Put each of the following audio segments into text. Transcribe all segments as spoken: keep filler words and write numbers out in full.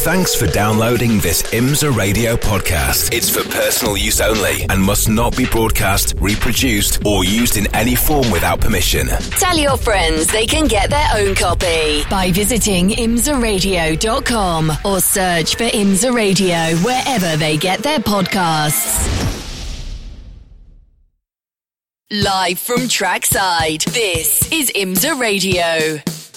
Thanks for downloading this IMSA Radio podcast. It's for personal use only and must not be broadcast, reproduced, or used in any form without permission. Tell your friends they can get their own copy by visiting imsa radio dot com or search for IMSA Radio wherever they get their podcasts. Live from trackside, this is IMSA Radio.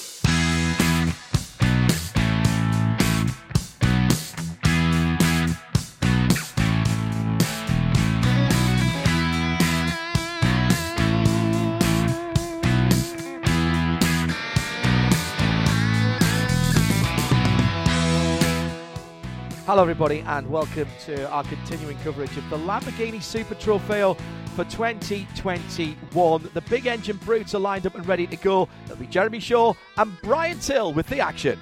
Hello everybody and welcome to our continuing coverage of the Lamborghini Super Trofeo for twenty twenty-one. The big engine brutes are lined up and ready to go. There'll be Jeremy Shaw and Brian Till with the action.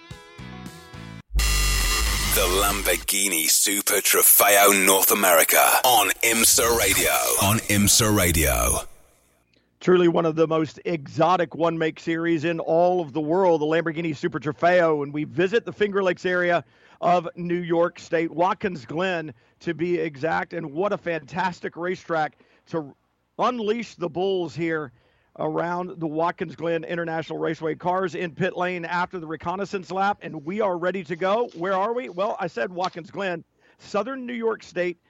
The Lamborghini Super Trofeo North America on IMSA Radio. On IMSA Radio. Truly one of the most exotic one-make series in all of the world, the Lamborghini Super Trofeo, and we visit the Finger Lakes area of New York State, Watkins Glen to be exact, and what a fantastic racetrack to unleash the bulls here around the Watkins Glen International Raceway. Cars in pit lane after the reconnaissance lap, and we are ready to go. Where are we? Well, I said Watkins Glen, southern New York State,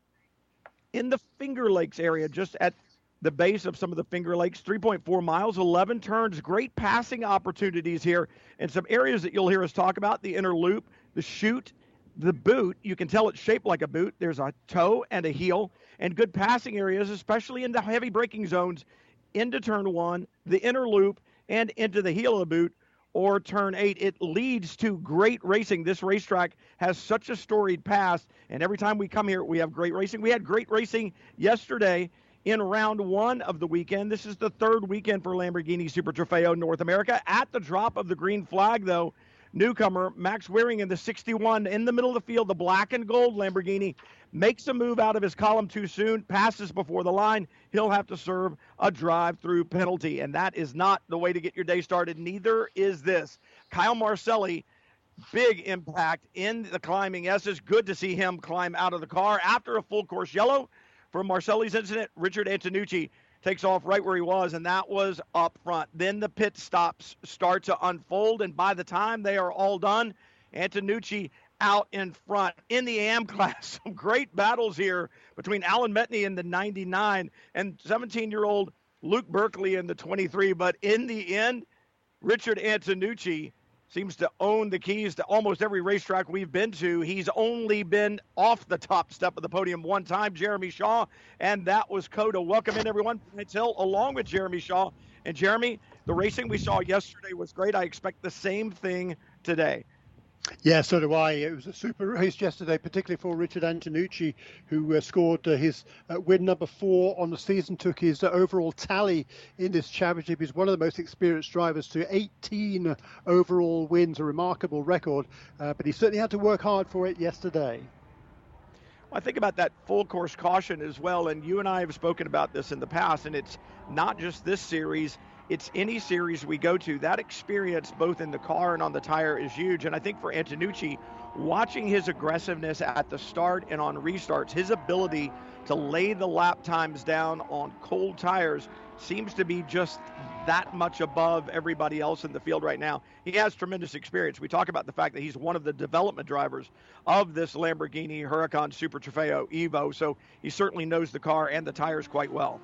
in the Finger Lakes area, just at the base of some of the Finger Lakes, three point four miles, eleven turns, great passing opportunities here, and some areas that you'll hear us talk about, the inner loop, the chute, the boot. You can tell it's shaped like a boot. There's a toe and a heel, and good passing areas, especially in the heavy braking zones, into turn one, the inner loop, and into the heel of the boot, or turn eight. It leads to great racing. This racetrack has such a storied past, and every time we come here, we have great racing. We had great racing yesterday in round one of the weekend. This is the third weekend for Lamborghini Super Trofeo North America. At the drop of the green flag, though, newcomer Max Waring in the sixty-one in the middle of the field, the black and gold Lamborghini, makes a move out of his column too soon, passes before the line. He'll have to serve a drive-through penalty, and that is not the way to get your day started. Neither is this. Kyle Marcelli, big impact in the climbing S's. Good to see him climb out of the car after a full course yellow. From Marcelli's incident, Richard Antonucci takes off right where he was, and that was up front. Then the pit stops start to unfold, and by the time they are all done, Antonucci out in front. In the A M class, some great battles here between Alan Metney in the ninety-nine and seventeen-year-old Luke Berkeley in the twenty-three, but in the end, Richard Antonucci seems to own the keys to almost every racetrack we've been to. He's only been off the top step of the podium one time, Jeremy Shaw, and that was Coda. Welcome in, everyone. Hill, along with Jeremy Shaw. And Jeremy, the racing we saw yesterday was great. I expect the same thing today. Yeah, so do I. It was a super race yesterday, particularly for Richard Antonucci, who uh, scored uh, his uh, win number four on the season, took his uh, overall tally in this championship. He's one of the most experienced drivers to eighteen overall wins, a remarkable record, uh, but he certainly had to work hard for it yesterday. Well, I think about that full course caution as well, and you and I have spoken about this in the past, and it's not just this series. It's any series we go to. That experience, both in the car and on the tire, is huge. And I think for Antonucci, watching his aggressiveness at the start and on restarts, his ability to lay the lap times down on cold tires seems to be just that much above everybody else in the field right now. He has tremendous experience. We talk about the fact that he's one of the development drivers of this Lamborghini Huracan Super Trofeo Evo, so he certainly knows the car and the tires quite well.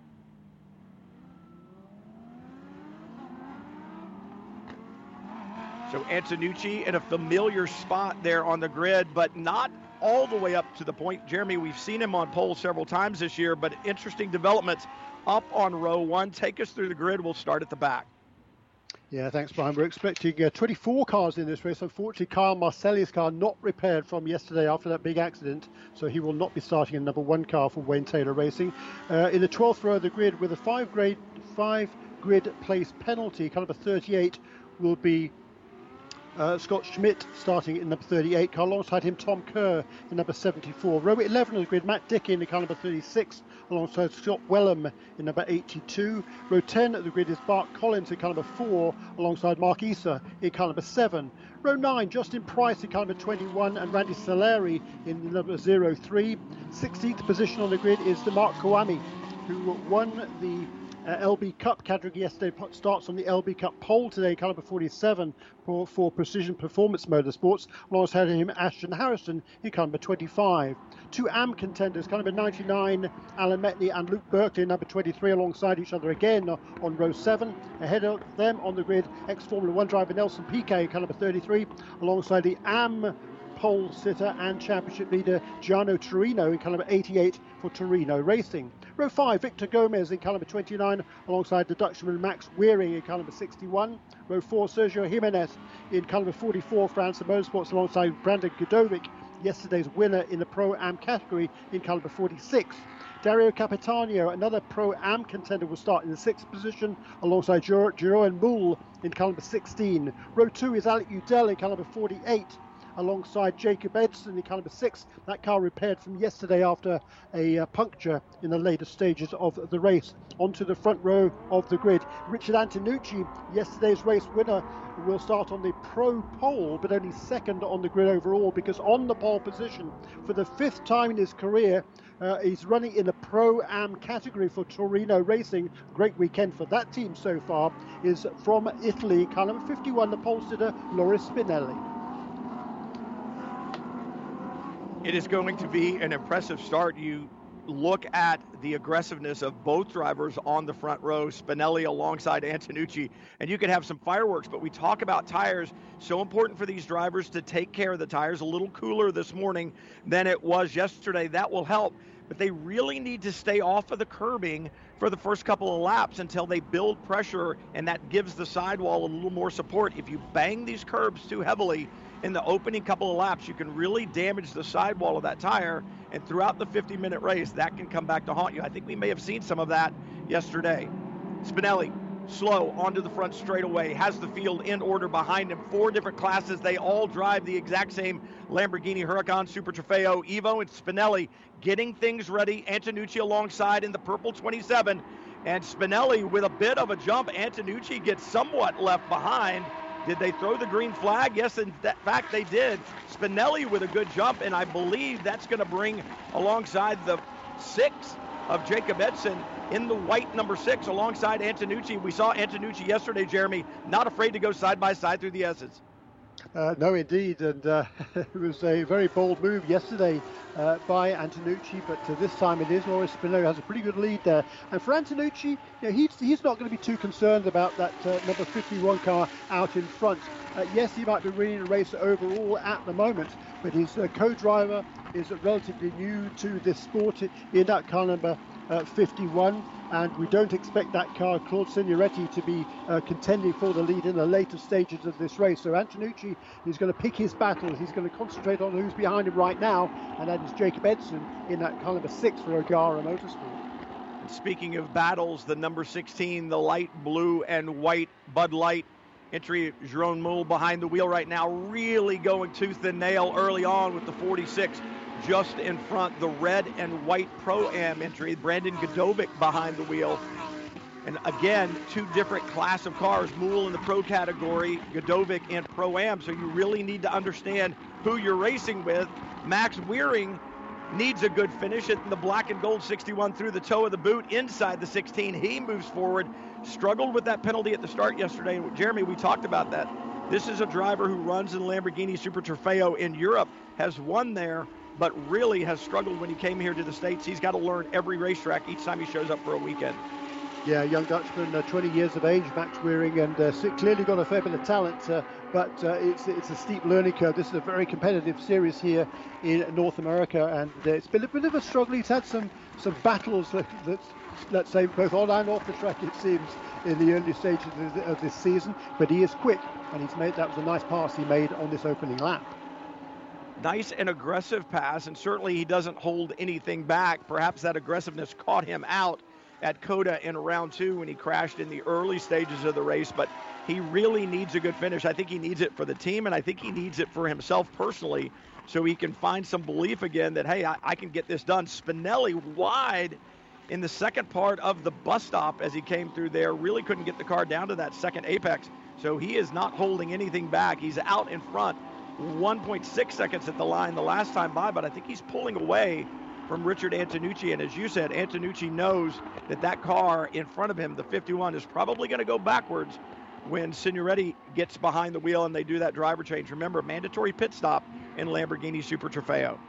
So Antonucci in a familiar spot there on the grid, but not all the way up to the point. Jeremy, we've seen him on pole several times this year, but interesting developments up on row one. Take us through the grid. We'll start at the back. Yeah, thanks, Brian. We're expecting uh, twenty-four cars in this race. Unfortunately, Kyle Marcelli's car not repaired from yesterday after that big accident, so he will not be starting in number one car for Wayne Taylor Racing. Uh, in the twelfth row of the grid, with a five grade, five grid place penalty, kind of a thirty-eight, will be Uh, Scott Schmidt starting in number thirty-eight, car alongside him Tom Kerr in number seventy-four. Row eleven of the grid, Matt Dickey in the car number thirty-six, alongside Scott Wellham in number eighty-two. Row ten of the grid is Bart Collins in car number four, alongside Mark Issa in car number seven. Row nine, Justin Price in car number twenty-one and Randy Saleri in number zero three. sixteenth position on the grid is the Mark Kawami, who won the Uh, L B Cup category yesterday, starts on the L B Cup pole today, car number forty-seven for, for Precision Performance Motorsports. Alongside him, Ashton Harrison in car number twenty-five. Two A M contenders, car number ninety-nine, Alan Metney and Luke Berkeley, number twenty-three, alongside each other again on row seven. Ahead of them on the grid, ex-Formula One driver Nelson Piquet, car number thirty-three, alongside the A M pole sitter and championship leader Giano Torino in car number eighty-eight for Torino Racing. Row five, Victor Gomez in car number twenty-nine, alongside the Dutchman Max Weering in car number sixty-one. Row four, Sergio Jimenez in car number forty-four, France Motorsports, alongside Brandon Godovic, yesterday's winner in the Pro-Am category in car number forty-six. Dario Capitano, another Pro-Am contender, will start in the sixth position, alongside Jeroen Moule in car number sixteen. Row two is Alec Udell in car number forty-eight, alongside Jacob Edson in car number six. That car repaired from yesterday after a uh, puncture in the later stages of the race. Onto the front row of the grid, Richard Antonucci, yesterday's race winner, will start on the pro pole, but only second on the grid overall, because on the pole position for the fifth time in his career, uh, he's running in the Pro-Am category for Torino Racing. Great weekend for that team so far. Is from Italy, car number fifty-one, the pole sitter Loris Spinelli. It is going to be an impressive start. You look at the aggressiveness of both drivers on the front row, Spinelli alongside Antonucci, and you could have some fireworks, but we talk about tires. So important for these drivers to take care of the tires. A little cooler this morning than it was yesterday. That will help, but they really need to stay off of the curbing for the first couple of laps until they build pressure, and that gives the sidewall a little more support. If you bang these curbs too heavily in the opening couple of laps, you can really damage the sidewall of that tire, and throughout the fifty minute race, that can come back to haunt you. I think we may have seen some of that yesterday. Spinelli, slow onto the front straightaway, has the field in order behind him. Four different classes, they all drive the exact same Lamborghini Huracan Super Trofeo. Ivo and Spinelli getting things ready. Antonucci alongside in the purple twenty-seven, and Spinelli with a bit of a jump. Antonucci gets somewhat left behind. Did they throw the green flag? Yes, in fact they did. Spinelli with a good jump, and I believe that's going to bring alongside the six of Jacob Edson in the white number six alongside Antonucci. We saw Antonucci yesterday, Jeremy, not afraid to go side by side through the S's. Uh, no, indeed, and uh, it was a very bold move yesterday uh, by Antonucci, but uh, this time it is Loris Spinelli who has a pretty good lead there. And for Antonucci, you know, he's, he's not going to be too concerned about that uh, number fifty-one car out in front. Uh, yes, he might be winning the race overall at the moment, but his uh, co-driver is relatively new to this sport in that car number uh, fifty-one. And we don't expect that car, Claude Signoretti, to be uh, contending for the lead in the later stages of this race. So Antonucci is going to pick his battles. He's going to concentrate on who's behind him right now, and that is Jacob Edson in that car number six for O'Gara Motorsport. Speaking of battles, the number sixteen, the light blue and white Bud Light entry, Jeroen Moule behind the wheel right now, really going tooth and nail early on with the forty-six. Just in front, the red and white Pro-Am entry, Brandon Godovic behind the wheel. And again, two different class of cars, Moule in the Pro category, Godovic in Pro-Am, so you really need to understand who you're racing with. Max Weering needs a good finish in the black and gold sixty-one through the toe of the boot inside the sixteen. He moves forward, struggled with that penalty at the start yesterday. And Jeremy, we talked about that. This is a driver who runs in the Lamborghini Super Trofeo in Europe, has won there, but really has struggled when he came here to the States. He's got to learn every racetrack each time he shows up for a weekend. Yeah, young Dutchman, uh, twenty years of age, Max Weering, and uh, clearly got a fair bit of talent, uh, but uh, it's it's a steep learning curve. This is a very competitive series here in North America, and uh, it's been a bit of a struggle. He's had some, some battles, that, that, let's say, both on and off the track, it seems, in the early stages of, the, of this season, but he is quick, and he's made that was a nice pass he made on this opening lap. Nice and aggressive pass, and certainly he doesn't hold anything back. Perhaps that aggressiveness caught him out at COTA in round two when he crashed in the early stages of the race, but he really needs a good finish. I think he needs it for the team, and I think he needs it for himself personally, so he can find some belief again that, hey, I, I can get this done. Spinelli wide in the second part of the bus stop as he came through there, really couldn't get the car down to that second apex, so he is not holding anything back. He's out in front, one point six seconds at the line the last time by, but I think he's pulling away from Richard Antonucci, and as you said, Antonucci knows that that car in front of him, the fifty-one, is probably going to go backwards when Signoretti gets behind the wheel and they do that driver change. Remember, mandatory pit stop in Lamborghini Super Trofeo.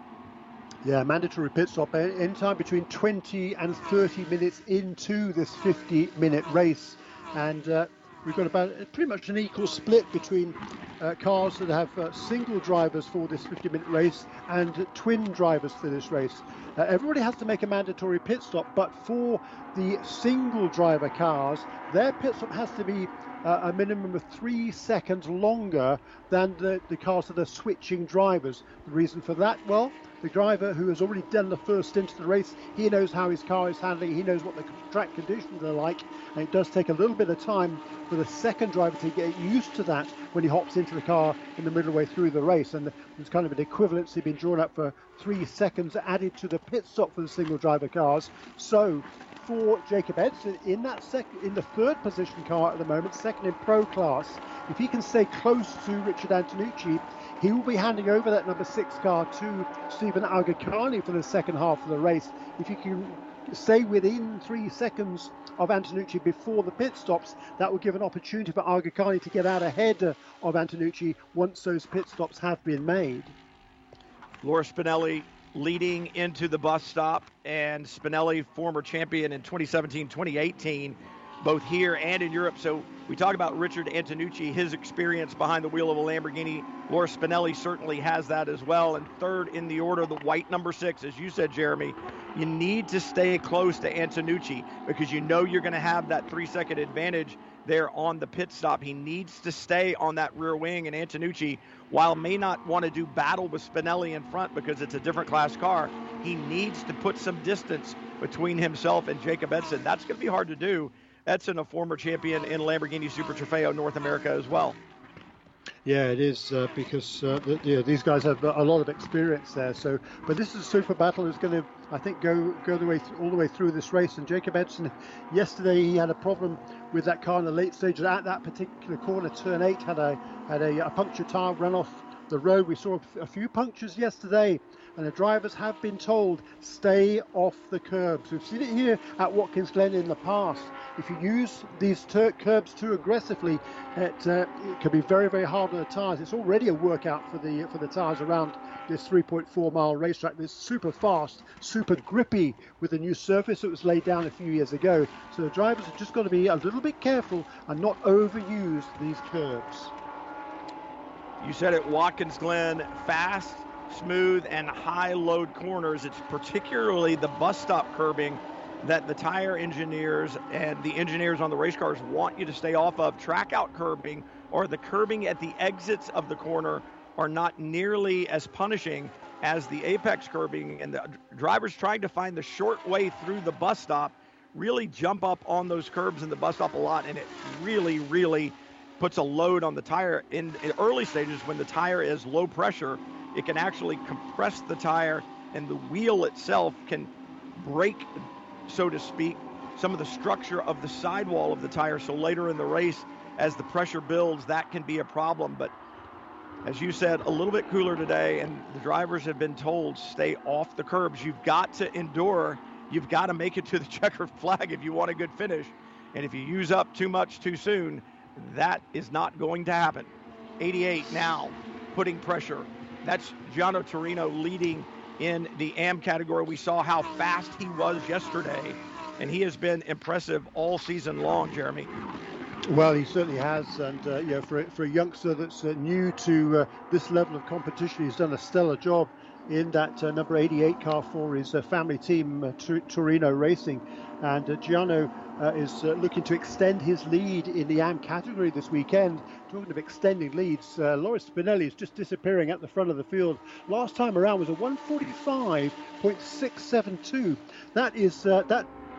Yeah, mandatory pit stop anytime between twenty and thirty minutes into this fifty-minute race. And uh, we've got about pretty much an equal split between uh, cars that have uh, single drivers for this fifty-minute race and twin drivers for this race. Uh, everybody has to make a mandatory pit stop, but for the single driver cars, their pit stop has to be uh, a minimum of three seconds longer than the, the cars that are switching drivers. The reason for that, well, the driver who has already done the first stint of the race, he knows how his car is handling, he knows what the track conditions are like, and it does take a little bit of time for the second driver to get used to that when he hops into the car in the middle of the way through the race. And there's kind of an equivalency being drawn up for three seconds added to the pit stop for the single driver cars. So for Jacob Edson in that second, in the third position car at the moment, second in pro class, if he can stay close to Richard Antonucci, he will be handing over that number six car to Stephen Agacani for the second half of the race. If he can stay within three seconds of Antonucci before the pit stops, that will give an opportunity for Agacani to get out ahead of Antonucci once those pit stops have been made. Laura Spinelli leading into the bus stop, and Spinelli, former champion in twenty seventeen, twenty eighteen, both here and in Europe. So we talk about Richard Antonucci, his experience behind the wheel of a Lamborghini. Laura Spinelli certainly has that as well. And third in the order, the white number six, as you said, Jeremy, you need to stay close to Antonucci because you know you're going to have that three-second advantage there on the pit stop. He needs to stay on that rear wing, and Antonucci, while may not want to do battle with Spinelli in front because it's a different class car, he needs to put some distance between himself and Jacob Edson. That's going to be hard to do. Edson, a former champion in Lamborghini Super Trofeo North America as well. Yeah, it is uh, because uh, the, you know, these guys have a lot of experience there. So, but this is a super battle that's going to, I think, go go the way th- all the way through this race. And Jacob Edson, yesterday he had a problem with that car in the late stages at that particular corner, turn eight, had a had a, a puncture tire run off the road. We saw a few punctures yesterday, and the drivers have been told stay off the curbs. We've seen it here at Watkins Glen in the past. If you use these tur- curbs too aggressively, it, uh, it can be very, very hard on the tires. It's already a workout for the for the tires around this three point four mile racetrack. It's super fast, super grippy with the new surface that was laid down a few years ago. So the drivers have just got to be a little bit careful and not overuse these curbs. You said it, Watkins Glen, fast, smooth, and high load corners. It's particularly the bus stop curbing that the tire engineers and the engineers on the race cars want you to stay off of. Track out curbing or the curbing at the exits of the corner are not nearly as punishing as the apex curbing, and the drivers trying to find the short way through the bus stop really jump up on those curbs in the bus stop a lot, and it really, really puts a load on the tire. In, in early stages, when the tire is low pressure, it can actually compress the tire, and the wheel itself can break, so to speak, some of the structure of the sidewall of the tire. So later in the race, as the pressure builds, that can be a problem. But as you said, a little bit cooler today, and the drivers have been told stay off the curbs. You've got to endure. You've got to make it to the checkered flag if you want a good finish. And if you use up too much too soon, that is not going to happen. eighty-eight now, putting pressure. That's Gianno Torino leading in the A M category. We saw how fast he was yesterday, and he has been impressive all season long, Jeremy. Well, he certainly has, and uh, you know, for, for a youngster that's uh, new to uh, this level of competition, he's done a stellar job in that uh, number eighty-eight car for his uh, family team, uh, Tor- Torino Racing. And uh, Gianno uh, is uh, looking to extend his lead in the A M category this weekend. Talking of extending leads, uh, Loris Spinelli is just disappearing at the front of the field. Last time around was a one forty-five point six seven two. That is uh, that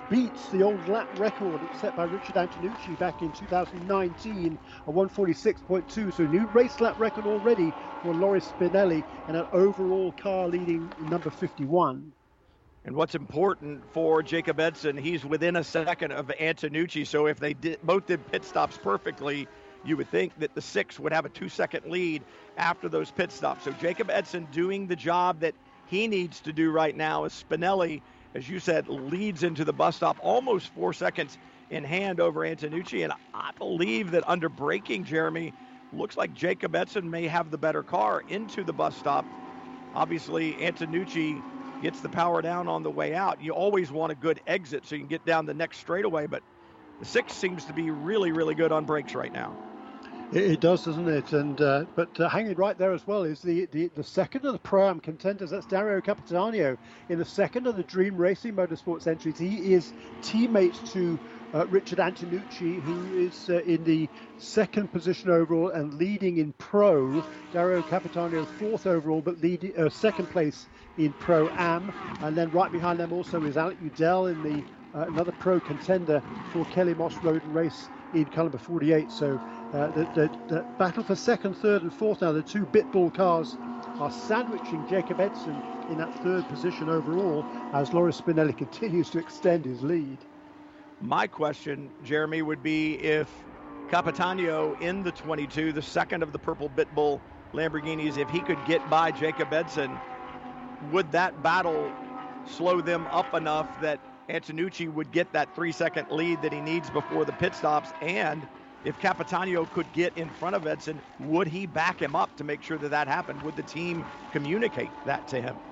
beats the old lap record set by Richard Antonucci back in two thousand nineteen, a one forty-six point two. So new race lap record already for Loris Spinelli, and an overall car leading number fifty-one. And what's important for Jacob Edson, he's within a second of Antonucci. So if they did, both did pit stops perfectly, you would think that the six would have a two-second lead after those pit stops. So Jacob Edson doing the job that he needs to do right now as Spinelli, as you said, leads into the bus stop almost four seconds in hand over Antonucci. And I believe that under braking, Jeremy, looks like Jacob Edson may have the better car into the bus stop. Obviously, Antonucci gets the power down on the way out. You always want a good exit so you can get down the next straightaway, but the six seems to be really, really good on brakes right now. It, it does, doesn't it? And uh, but uh, hanging right there as well is the, the, the second of the Pro-Am contenders. That's Dario Capitano in the second of the Dream Racing Motorsports entries. He is teammate to uh, Richard Antonucci, who is uh, in the second position overall and leading in Pro. Dario Capitano fourth overall, but lead, uh, second place in Pro-Am. And then right behind them also is Alec Udell in the uh, another Pro contender for Kelly Moss Road and Race in car number forty-eight. So uh, the, the, the battle for second, third and fourth now, the two Bitbull cars are sandwiching Jacob Edson in that third position overall as Loris Spinelli continues to extend his lead. My question, Jeremy, would be if Capitano in the twenty-two, the second of the purple Bitbull Lamborghinis, if he could get by Jacob Edson, would that battle slow them up enough that Antonucci would get that three-second lead that he needs before the pit stops? And if Capitano could get in front of Edson, would he back him up to make sure that that happened? Would the team communicate that to him?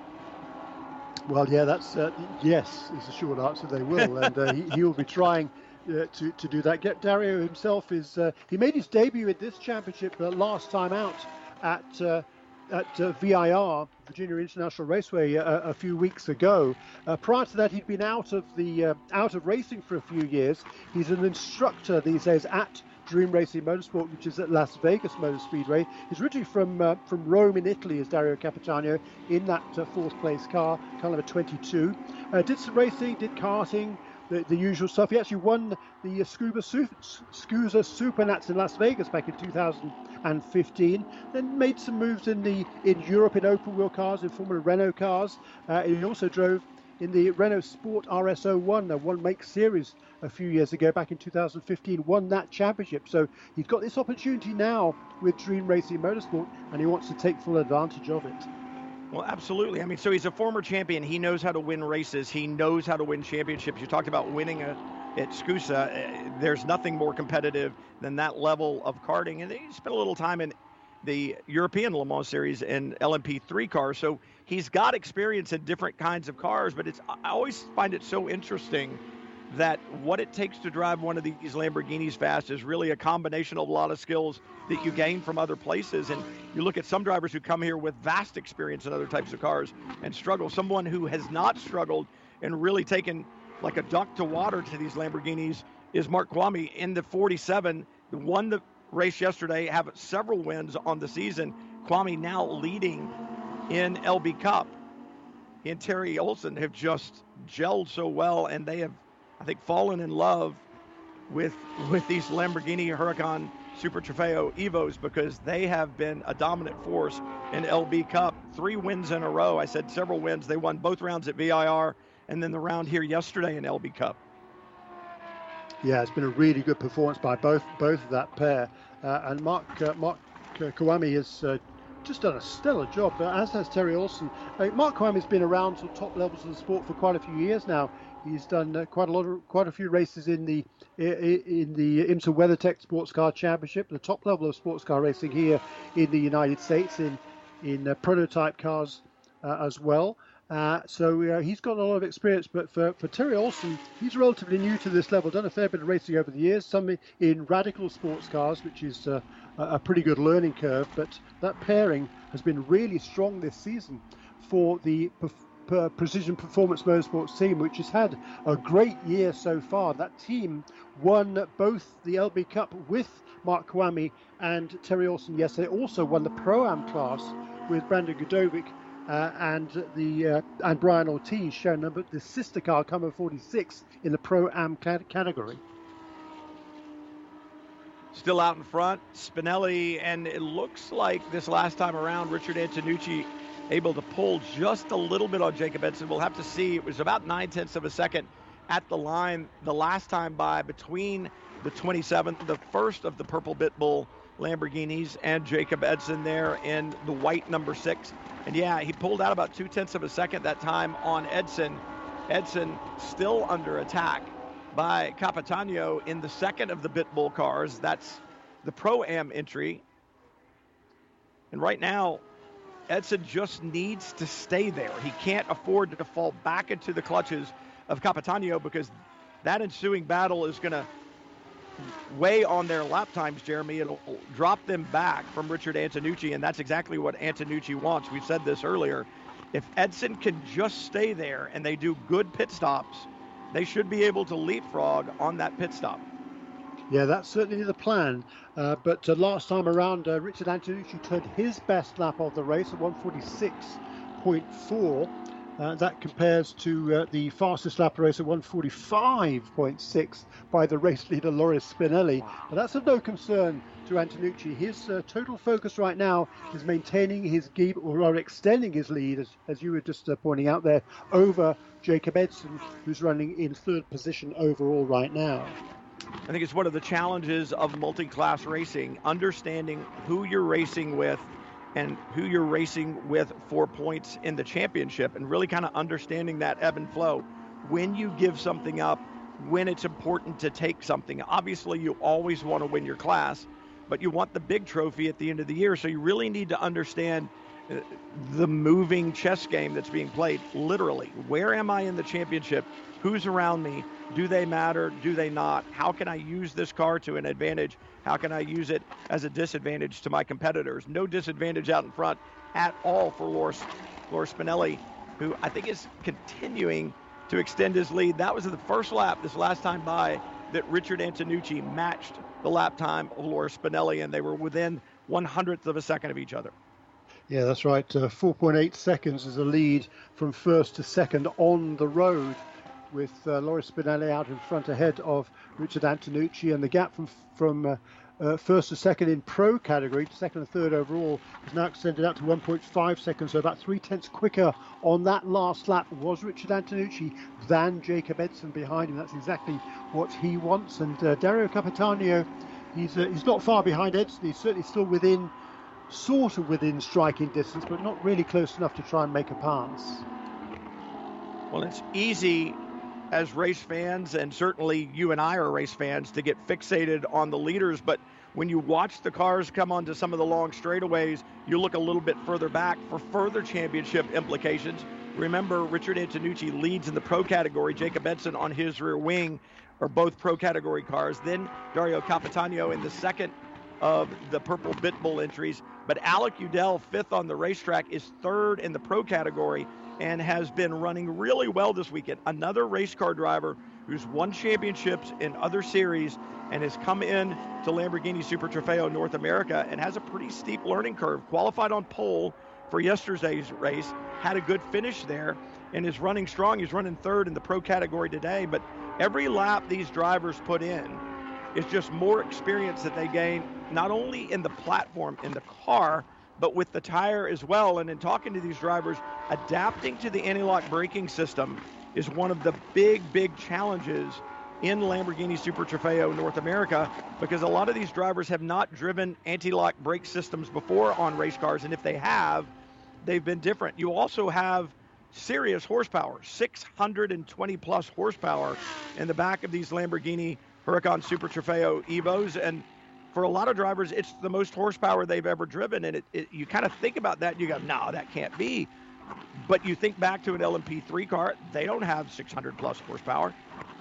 Well, yeah, that's uh, yes is the short answer. They will, and uh, he, he will be trying uh, to to do that. Get Dario himself is uh, he made his debut at this championship uh, last time out at uh, at uh, V I R, Virginia International Raceway, uh, a few weeks ago. Uh, prior to that, he'd been out of the uh, out of racing for a few years. He's an instructor these days at Dream Racing Motorsport, which is at Las Vegas Motor Speedway. He's originally from uh, from Rome in Italy, as Dario Capitano, in that uh, fourth place car, car number twenty-two. Uh, did some racing, did karting, the, the usual stuff. He actually won the uh, Scuba Su- Scusa Supernats in Las Vegas back in two thousand fifteen. Then made some moves in the in Europe in open wheel cars, in Formula Renault cars. Uh, he also drove in the Renault Sport R S zero one, a one make series a few years ago, back in two thousand fifteen, won that championship. So he's got this opportunity now with Dream Racing Motorsport, and he wants to take full advantage of it. Well, absolutely. I mean, so he's a former champion. He knows how to win races. He knows how to win championships. You talked about winning a, at Scusa. There's nothing more competitive than that level of karting. And he spent a little time in the European Le Mans Series and L M P three cars. So he's got experience in different kinds of cars, but it's I always find it so interesting that what it takes to drive one of these Lamborghinis fast is really a combination of a lot of skills that you gain from other places. And you look at some drivers who come here with vast experience in other types of cars and struggle. Someone who has not struggled and really taken like a duck to water to these Lamborghinis is Mark Kwame in the forty-seven, won the race yesterday, have several wins on the season. Kwame now leading in L B Cup. He and Terry Olson have just gelled so well, and they have, I think, fallen in love with with these Lamborghini Huracan Super Trofeo Evos, because they have been a dominant force in L B Cup. Three wins in a row. I said several wins. They won both rounds at V I R and then the round here yesterday in L B Cup. Yeah, it's been a really good performance by both both of that pair. Uh, and Mark uh, Mark uh, Kwame has uh, just done a stellar job, uh, as has Terry Olson. Uh, Mark Kwame has been around to top levels of the sport for quite a few years now. He's done uh, quite a lot of quite a few races in the in the IMSA WeatherTech Sports Car Championship, the top level of sports car racing here in the United States, in in uh, prototype cars uh, as well. Uh, so uh, he's got a lot of experience, but for, for Terry Olson, he's relatively new to this level, done a fair bit of racing over the years, some in radical sports cars, which is uh, a pretty good learning curve, but that pairing has been really strong this season for the P- Precision Performance Motorsports team, which has had a great year so far. That team won both the L B Cup with Mark Kwame and Terry Olson yesterday, also won the Pro-Am class with Brandon Gudovic uh, and the uh, and Brian Ortiz show number the sister car, car number forty-six in the Pro-Am category. Still out in front, Spinelli, and it looks like this last time around, Richard Antonucci able to pull just a little bit on Jacob Edson. We'll have to see. It was about nine-tenths of a second at the line the last time by between the twenty-seventh, the first of the Purple Bit Bull Lamborghinis, and Jacob Edson there in the white number six. And yeah, he pulled out about two-tenths of a second that time on Edson. Edson still under attack by Capitano in the second of the Bit Bull cars. That's the Pro-Am entry. And right now, Edson just needs to stay there. He can't afford to fall back into the clutches of Capitano, because that ensuing battle is going to weigh on their lap times, Jeremy. It'll drop them back from Richard Antonucci, and that's exactly what Antonucci wants. We've said this earlier. If Edson can just stay there and they do good pit stops, they should be able to leapfrog on that pit stop. Yeah, that's certainly the plan. Uh, but uh, last time around, uh, Richard Antonucci turned his best lap of the race at one forty-six point four. Uh, that compares to uh, the fastest lap race at one forty-five point six by the race leader, Loris Spinelli. Wow. But that's of no concern to Antonucci. His uh, total focus right now is maintaining his lead, or extending his lead, as, as you were just uh, pointing out there, over Jacob Edson, who's running in third position overall right now. I think it's one of the challenges of multi-class racing, understanding who you're racing with and who you're racing with for points in the championship, and really kind of understanding that ebb and flow. When you give something up, when it's important to take something. Obviously, you always want to win your class, but you want the big trophy at the end of the year. So you really need to understand the moving chess game that's being played, literally. Where am I in the championship? Who's around me? Do they matter? Do they not? How can I use this car to an advantage? How can I use it as a disadvantage to my competitors? No disadvantage out in front at all for Loris, Loris Spinelli, who I think is continuing to extend his lead. That was the first lap this last time by that Richard Antonucci matched the lap time of Loris Spinelli, and they were within one hundredth of a second of each other. Yeah, that's right. Uh, four point eight seconds is a lead from first to second on the road, with uh, Loris Spinelli out in front ahead of Richard Antonucci, and the gap from from uh, uh, first to second in pro category, to second and third overall, is now extended out to one point five seconds, so about three tenths quicker on that last lap was Richard Antonucci than Jacob Edson behind him. That's exactly what he wants, and uh, Dario Capitano, he's uh, he's not far behind Edson. He's certainly still within, sort of within striking distance, but not really close enough to try and make a pass. Well, it's easy as race fans, and certainly you and I are race fans, to get fixated on the leaders, but when you watch the cars come onto some of the long straightaways, you look a little bit further back for further championship implications. Remember, Richard Antonucci leads in the pro category. Jacob Edson on his rear wing are both pro category cars. Then Dario Capitano in the second of the Purple Bit Bull entries. But Alec Udell, fifth on the racetrack, is third in the pro category and has been running really well this weekend. Another race car driver who's won championships in other series and has come in to Lamborghini Super Trofeo North America and has a pretty steep learning curve. Qualified on pole for yesterday's race, had a good finish there, and is running strong. He's running third in the pro category today, but every lap these drivers put in is just more experience that they gain, not only in the platform, in the car, but with the tire as well. And in talking to these drivers, adapting to the anti-lock braking system is one of the big, big challenges in Lamborghini Super Trofeo North America, because a lot of these drivers have not driven anti-lock brake systems before on race cars, and if they have, they've been different. You also have serious horsepower, six hundred twenty plus horsepower in the back of these Lamborghini Huracan Super Trofeo Evos, and for a lot of drivers, it's the most horsepower they've ever driven, and it, it, you kind of think about that, and you go, no, that can't be. But you think back to an L M P three car, they don't have six hundred plus horsepower.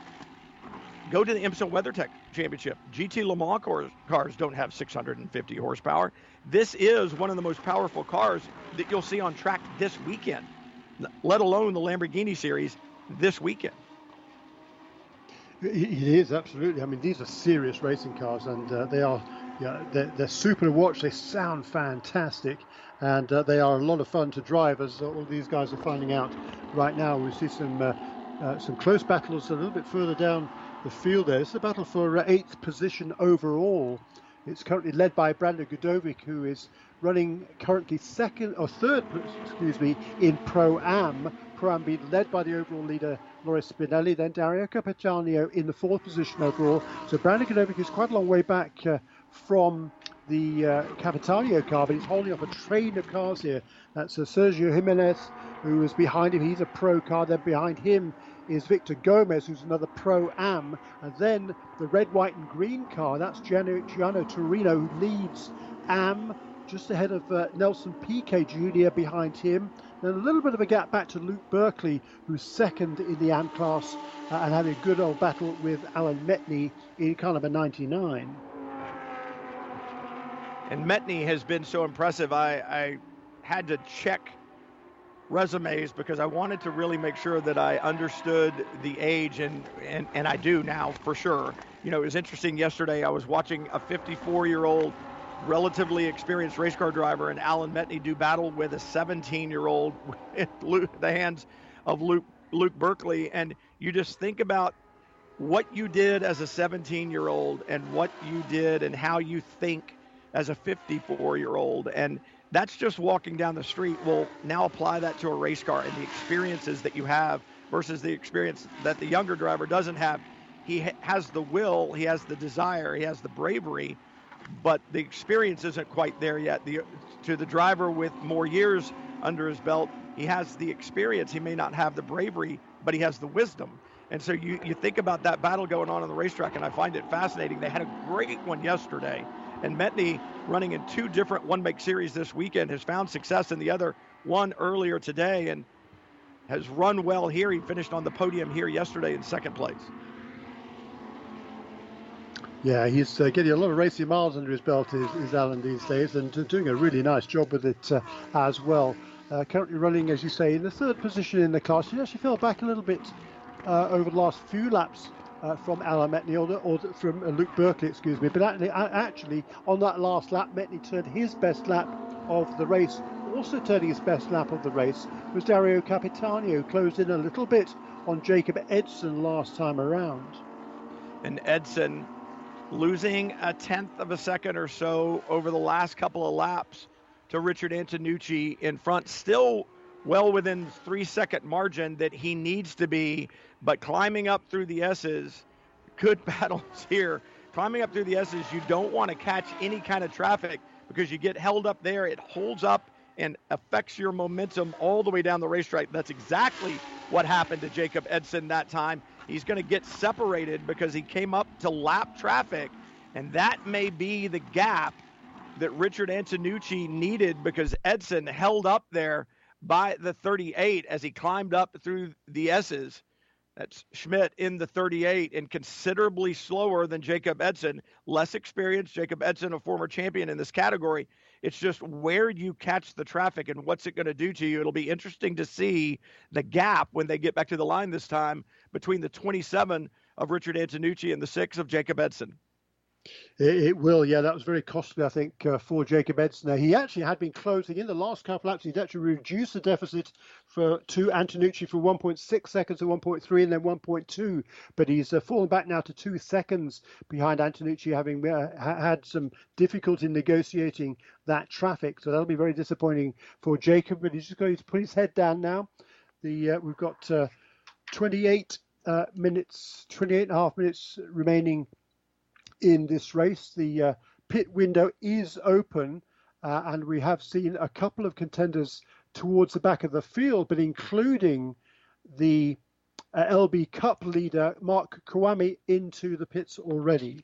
Go to the IMSA WeatherTech Championship. G T Le Mans cars don't have six hundred fifty horsepower. This is one of the most powerful cars that you'll see on track this weekend, let alone the Lamborghini series this weekend. It is, absolutely. I mean, these are serious racing cars, and uh, they are Yeah, they're, they're super to watch. They sound fantastic, and uh, they are a lot of fun to drive, as all these guys are finding out right now. We see some uh, uh, some close battles a little bit further down the field there. It's a battle for uh, eighth position overall. It's currently led by Brandon Gudovic, who is running currently second or third, excuse me, in Pro-Am. Pro-Am being led by the overall leader, Loris Spinelli, then Dario Capitano in the fourth position overall. So Brandon Gudovic is quite a long way back uh, from the uh, Capitano car, but he's holding up a train of cars here. That's uh, Sergio Jimenez, who is behind him. He's a pro car. Then behind him is Victor Gomez, who's another Pro-Am. And then the red, white and green car, that's Gianno, Gianno Torino, who leads Am, just ahead of uh, Nelson Piquet Junior behind him. Then a little bit of a gap back to Luke Berkeley, who's second in the Am class uh, and having a good old battle with Alan Metni in car number ninety-nine. And Metni has been so impressive. I, I had to check resumes because I wanted to really make sure that I understood the age, and, and, and I do now for sure. You know, it was interesting yesterday. I was watching a fifty-four-year-old relatively experienced race car driver and Alan Metni do battle with a seventeen-year-old in the hands of Luke, Luke Berkeley. And you just think about what you did as a seventeen-year-old and what you did and how you think as a fifty-four-year-old. And that's just walking down the street. Well, now apply that to a race car and the experiences that you have versus the experience that the younger driver doesn't have. He ha- has the will, he has the desire, he has the bravery, but the experience isn't quite there yet. The, to the driver with more years under his belt, he has the experience. He may not have the bravery, but he has the wisdom. And so you, you think about that battle going on on the racetrack, and I find it fascinating. They had a great one yesterday. And Metni, running in two different one-make series this weekend, has found success in the other one earlier today and has run well here. He finished on the podium here yesterday in second place. Yeah, he's uh, getting a lot of racing miles under his belt, is, is Alan, these days, and uh, doing a really nice job with it uh, as well. Uh, currently running, as you say, in the third position in the class. He actually fell back a little bit uh, over the last few laps Uh, from Alan Metni, or, or from uh, Luke Berkeley, excuse me. But actually, actually, on that last lap, Metni turned his best lap of the race. Also turning his best lap of the race was Dario Capitano, who closed in a little bit on Jacob Edson last time around. And Edson losing a tenth of a second or so over the last couple of laps to Richard Antonucci in front, still well within three-second margin that he needs to be, but climbing up through the S's, good battles here. Climbing up through the S's, you don't want to catch any kind of traffic because you get held up there. It holds up and affects your momentum all the way down the racetrack. That's exactly what happened to Jacob Edson that time. He's going to get separated because he came up to lap traffic, and that may be the gap that Richard Antonucci needed because Edson held up there by the thirty-eight as he climbed up through the S's. That's Schmidt in the thirty-eight and considerably slower than Jacob Edson. Less experienced. Jacob Edson, a former champion in this category. It's just where you catch the traffic and what's it going to do to you. It'll be interesting to see the gap when they get back to the line this time between the twenty-seven of Richard Antonucci and the six of Jacob Edson. It, it will, yeah. That was very costly, I think, uh, for Jacob Edson. He actually had been closing in the last couple of laps. He'd actually reduced the deficit for to Antonucci from one point six seconds to one point three and then one point two. But he's uh, fallen back now to two seconds behind Antonucci, having uh, had some difficulty in negotiating that traffic. So that'll be very disappointing for Jacob. But he's just going to put his head down now. The uh, we've got uh, twenty-eight uh, minutes, twenty-eight and a half minutes remaining in this race. The uh, pit window is open, uh, and we have seen a couple of contenders towards the back of the field, but including the uh, L B Cup leader, Mark Kawami, into the pits already.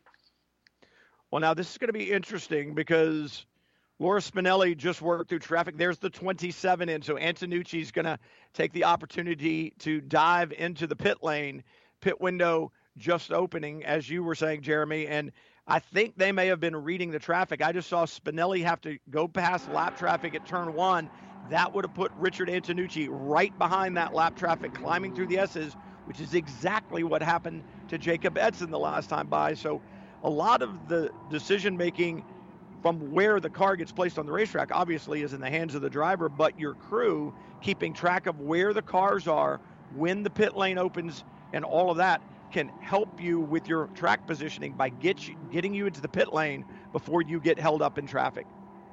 Well, now this is going to be interesting because Laura Spinelli just worked through traffic. There's the twenty-seven in, so Antonucci's going to take the opportunity to dive into the pit lane. Pit window just opening, as you were saying, Jeremy, and I think they may have been reading the traffic. I just saw Spinelli have to go past lap traffic at turn one. That would have put Richard Antonucci right behind that lap traffic, climbing through the S's, which is exactly what happened to Jacob Edson the last time by. So a lot of the decision making from where the car gets placed on the racetrack obviously is in the hands of the driver, but your crew keeping track of where the cars are, when the pit lane opens, and all of that can help you with your track positioning by get you, getting you into the pit lane before you get held up in traffic.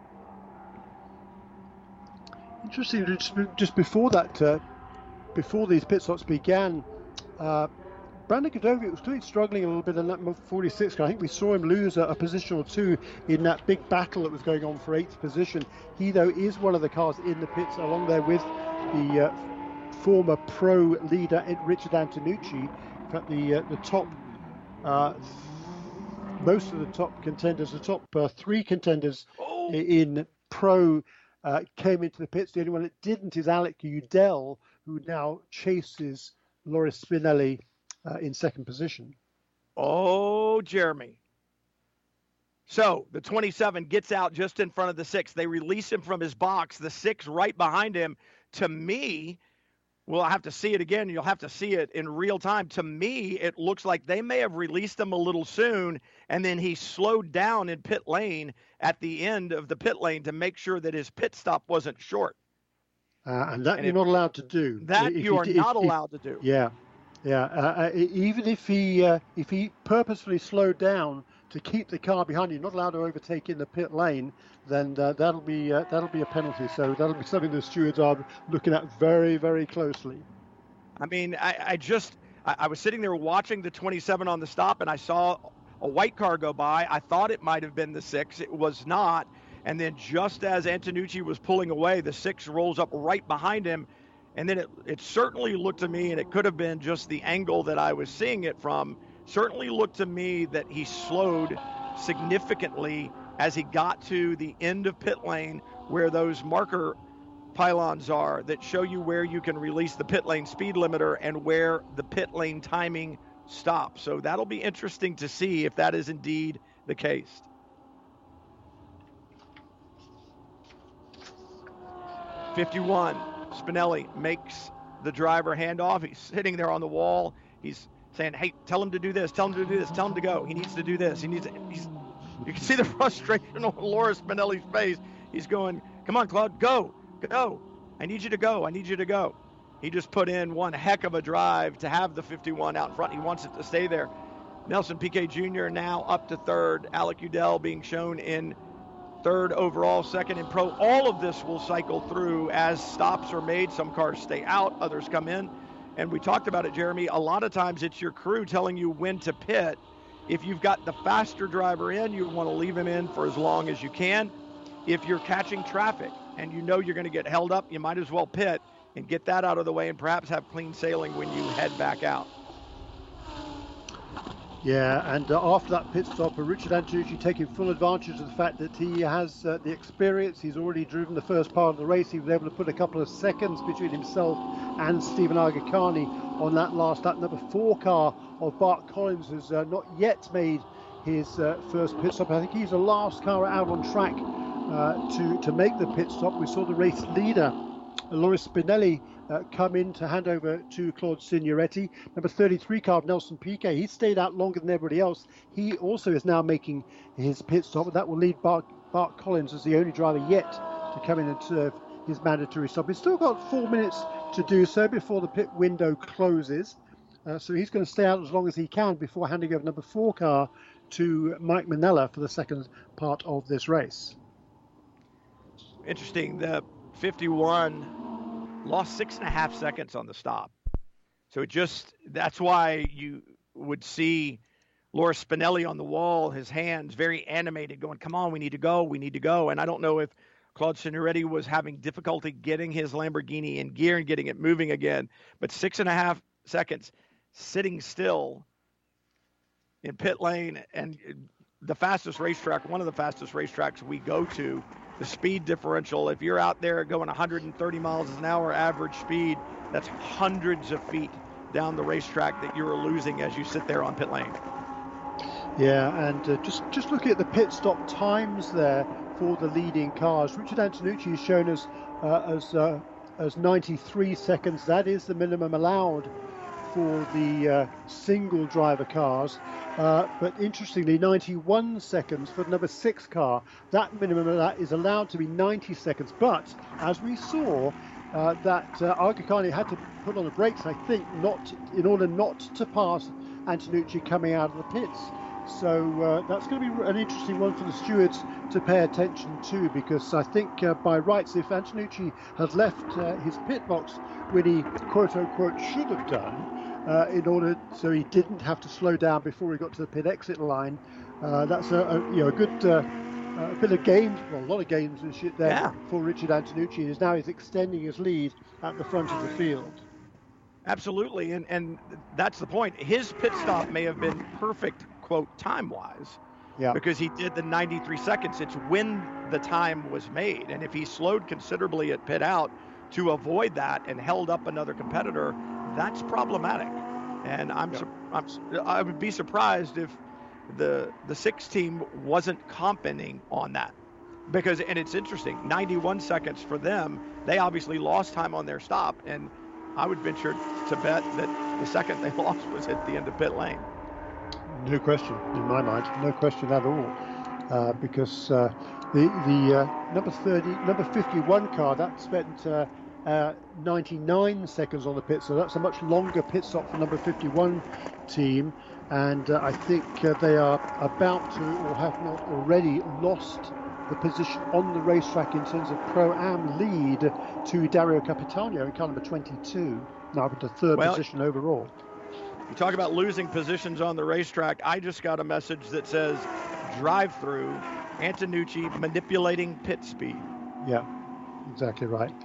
Interesting. Just, just before that, uh, before these pit stops began, uh, Brandon Godovic was really struggling a little bit in that forty-six car. I think we saw him lose a, a position or two in that big battle that was going on for eighth position. He, though, is one of the cars in the pits along there with the uh, former pro leader Richard Antonucci. In fact, the uh, the top, uh, most of the top contenders, the top uh, three contenders oh. in pro uh, came into the pits. The only one that didn't is Alec Udell, who now chases Loris Spinelli Uh, in second position. Oh, Jeremy. So the twenty-seven gets out just in front of the six. They release him from his box. The six right behind him. To me, well, I have to see it again. You'll have to see it in real time. To me, it looks like they may have released him a little soon, and then he slowed down in pit lane at the end of the pit lane to make sure that his pit stop wasn't short. Uh, and that and you're if, not allowed to do. That if you are if, not if, allowed to do. Yeah. Yeah, uh, even if he uh, if he purposefully slowed down to keep the car behind you, not allowed to overtake in the pit lane, then uh, that'll be uh, that'll be a penalty. So that'll be something the stewards are looking at very, very closely. I mean, I, I just I, I was sitting there watching the twenty-seven on the stop, and I saw a white car go by. I thought it might have been the six. It was not. And then just as Antonucci was pulling away, the six rolls up right behind him. And then it, it certainly looked to me, and it could have been just the angle that I was seeing it from, certainly looked to me that he slowed significantly as he got to the end of pit lane where those marker pylons are that show you where you can release the pit lane speed limiter and where the pit lane timing stops. So that'll be interesting to see if that is indeed the case. fifty-one. Spinelli makes the driver hand off. He's sitting there on the wall. He's saying, hey, tell him to do this. Tell him to do this. Tell him to go. He needs to do this. He needs to, he's, you can see the frustration on Loris Spinelli's face. He's going, come on, Claude, go, go. I need you to go. I need you to go. He just put in one heck of a drive to have the fifty-one out in front. He wants it to stay there. Nelson Piquet Junior now up to third. Alec Udell being shown in third overall, second in pro. All of this will cycle through as stops are made. Some cars stay out, others come in. And we talked about it, Jeremy. A lot of times it's your crew telling you when to pit. If you've got the faster driver in, you want to leave him in for as long as you can. If you're catching traffic and you know you're going to get held up, you might as well pit and get that out of the way and perhaps have clean sailing when you head back out. Yeah, and uh, after that pit stop, uh, Richard Antonucci taking full advantage of the fact that he has uh, the experience. He's already driven the first part of the race. He was able to put a couple of seconds between himself and Stephen Agacani on that last lap. Number four car of Bart Collins has uh, not yet made his uh, first pit stop. I think he's the last car out on track uh, to, to make the pit stop. We saw the race leader, Loris Spinelli, Uh, come in to hand over to Claude Signoretti. Number thirty-three car of Nelson Piquet. He stayed out longer than everybody else. He also is now making his pit stop. That will leave Bart, Bart Collins as the only driver yet to come in and serve his mandatory stop. He's still got four minutes to do so before the pit window closes. Uh, so he's going to stay out as long as he can before handing over number four car to Mike Manella for the second part of this race. Interesting. The fifty-one lost six and a half seconds on the stop. So it just, that's why you would see Loris Spinelli on the wall, his hands very animated, going, come on, we need to go, we need to go. And I don't know if Claude Signoretti was having difficulty getting his Lamborghini in gear and getting it moving again. But six and a half seconds sitting still in pit lane, and the fastest racetrack, one of the fastest racetracks we go to, the speed differential, if you're out there going one hundred thirty miles an hour average speed, that's hundreds of feet down the racetrack that you're losing as you sit there on pit lane. Yeah, and uh, just just looking at the pit stop times there for the leading cars, Richard Antonucci is shown as uh, as uh, as ninety-three seconds. That is the minimum allowed for the uh, single driver cars. Uh, but interestingly, ninety-one seconds for the number six car. That minimum of that is allowed to be ninety seconds. But as we saw, uh, that uh, Aga Khan had to put on the brakes, I think, not in order not to pass Antonucci coming out of the pits. So uh, that's going to be an interesting one for the stewards to pay attention to, because I think uh, by rights, if Antonucci had left uh, his pit box when he quote-unquote should have done, uh, in order so he didn't have to slow down before he got to the pit exit line, uh, that's a, a you know a good uh, a bit of gains, well, a lot of gains and shit there yeah. for Richard Antonucci. Is now he's extending his lead at the front of the field. Absolutely, and and that's the point. His pit stop may have been perfect, quote, time-wise, yeah. because he did the ninety-three seconds. It's when the time was made, and if he slowed considerably at pit out to avoid that and held up another competitor, that's problematic. And I'm, yeah. su- I'm I would be surprised if the the six team wasn't comping on that, because and it's interesting, ninety-one seconds for them. They obviously lost time on their stop, and I would venture to bet that the second they lost was at the end of pit lane. No question, in my mind, no question at all, uh, because uh, the the uh, number thirty, number fifty-one car that spent uh, uh, ninety-nine seconds on the pit, so that's a much longer pit stop for number fifty-one team, and uh, I think uh, they are about to, or have not already, lost the position on the racetrack in terms of Pro-Am lead to Dario Capitano in car number twenty-two, now up to third well, position overall. You talk about losing positions on the racetrack. I just got a message that says drive-through, Antonucci manipulating pit speed. Yeah, exactly right.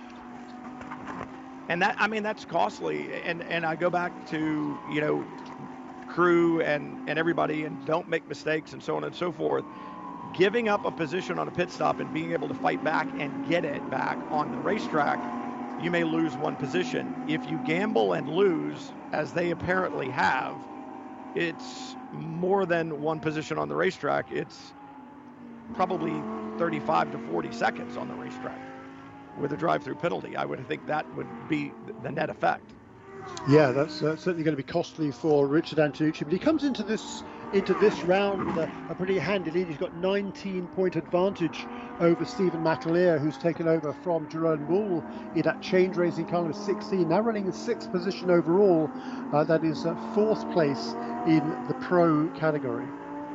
And that, I mean, that's costly. And, and I go back to, you know, crew and, and everybody, and don't make mistakes and so on and so forth. Giving up a position on a pit stop and being able to fight back and get it back on the racetrack, you may lose one position. If you gamble and lose, as they apparently have, it's more than one position on the racetrack. It's probably thirty-five to forty seconds on the racetrack with a drive-through penalty. I would think that would be the net effect. Yeah, that's uh, certainly going to be costly for Richard Antonucci, but he comes into this into this round uh, a pretty handy lead. He's got nineteen point advantage over Stephen McAleer, who's taken over from Jerome Bull in that change racing car number sixteen, now running in sixth position overall. Uh, that is uh, fourth place in the pro category.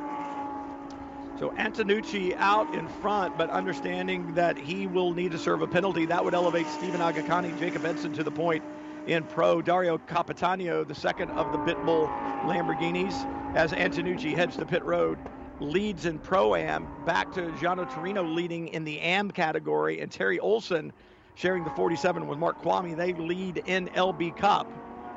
So Antonucci out in front, but understanding that he will need to serve a penalty. That would elevate Stephen Aga Khan, Jacob Edson to the point in pro. Dario Capitano, the second of the Pitbull Lamborghinis, as Antonucci heads to pit road, leads in Pro-Am, back to Gianno Torino leading in the Am category, and Terry Olson sharing the forty-seven with Mark Kwame. They lead in L B Cup.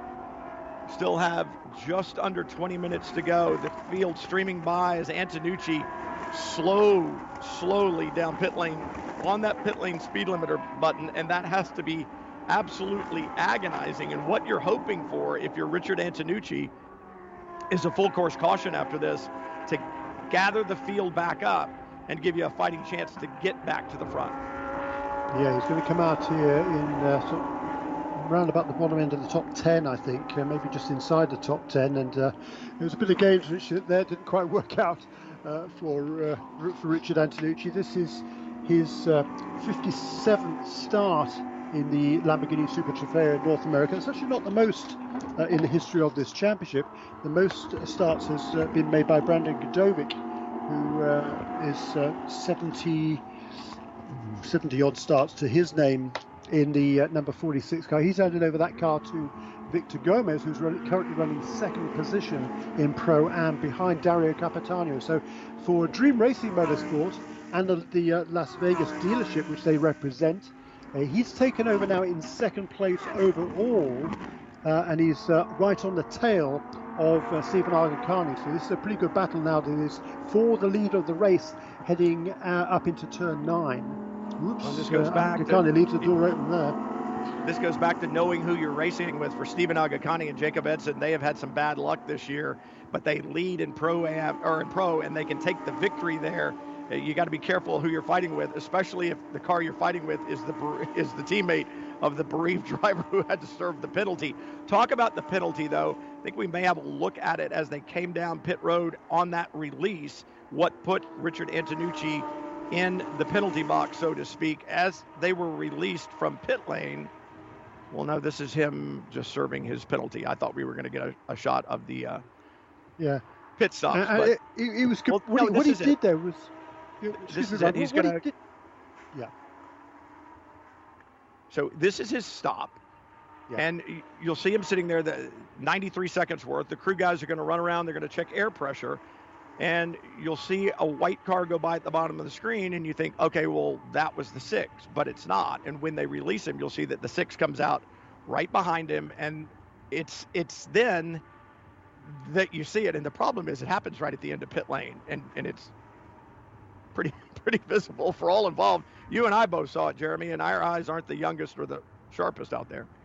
Still have just under twenty minutes to go. The field streaming by as Antonucci slow, slowly down pit lane on that pit lane speed limiter button, and that has to be absolutely agonizing. And what you're hoping for, if you're Richard Antonucci, is a full course caution after this to gather the field back up and give you a fighting chance to get back to the front. Yeah, he's going to come out here in uh, sort of round about the bottom end of the top ten, I think, uh, maybe just inside the top ten. And uh, there was a bit of games which there didn't quite work out uh, for uh, for Richard Antonucci. This is his uh, fifty-seventh start in the Lamborghini Super Trofeo in North America. It's actually not the most uh, in the history of this championship. The most starts has uh, been made by Brandon Godovic, who uh, is uh, seventy, seventy odd starts to his name in the uh, number forty-six car. He's handed over that car to Victor Gomez, who's run, currently running second position in Pro-Am behind Dario Capitano. So for Dream Racing Motorsport and the, the uh, Las Vegas dealership, which they represent, uh, he's taken over now in second place overall, uh, and he's uh, right on the tail of uh, Stephen Aga Khan. So this is a pretty good battle now that is for the lead of the race, heading uh, up into turn nine. Oops, well, this goes uh, back Aga Khan leaves the door open there. This goes back to knowing who you're racing with. For Stephen Aga Khan and Jacob Edson, they have had some bad luck this year, but they lead in pro am or in pro, and they can take the victory there uh, you got to be careful who you're fighting with, especially if the car you're fighting with is the is the teammate of the bereaved driver who had to serve the penalty. Talk about the penalty, though. I think we may have a look at it as they came down pit road on that release, what put Richard Antonucci in the penalty box, so to speak, as they were released from pit lane. Well, no, this is him just serving his penalty. I thought we were going to get a, a shot of the uh, yeah pit stops. Uh, but, it, it was well, what, no, he, what he it. did there was. This is me, it. He's what going to. Yeah. So this is his stop. Yeah. And you'll see him sitting there, the ninety-three seconds worth. The crew guys are going to run around. They're going to check air pressure. And you'll see a white car go by at the bottom of the screen, and you think, okay, well, that was the six, but it's not. And when they release him, you'll see that the six comes out right behind him, and it's it's then that you see it. And the problem is it happens right at the end of pit lane, and, and it's pretty pretty visible for all involved. You and I both saw it, Jeremy, and our eyes aren't the youngest or the sharpest out there.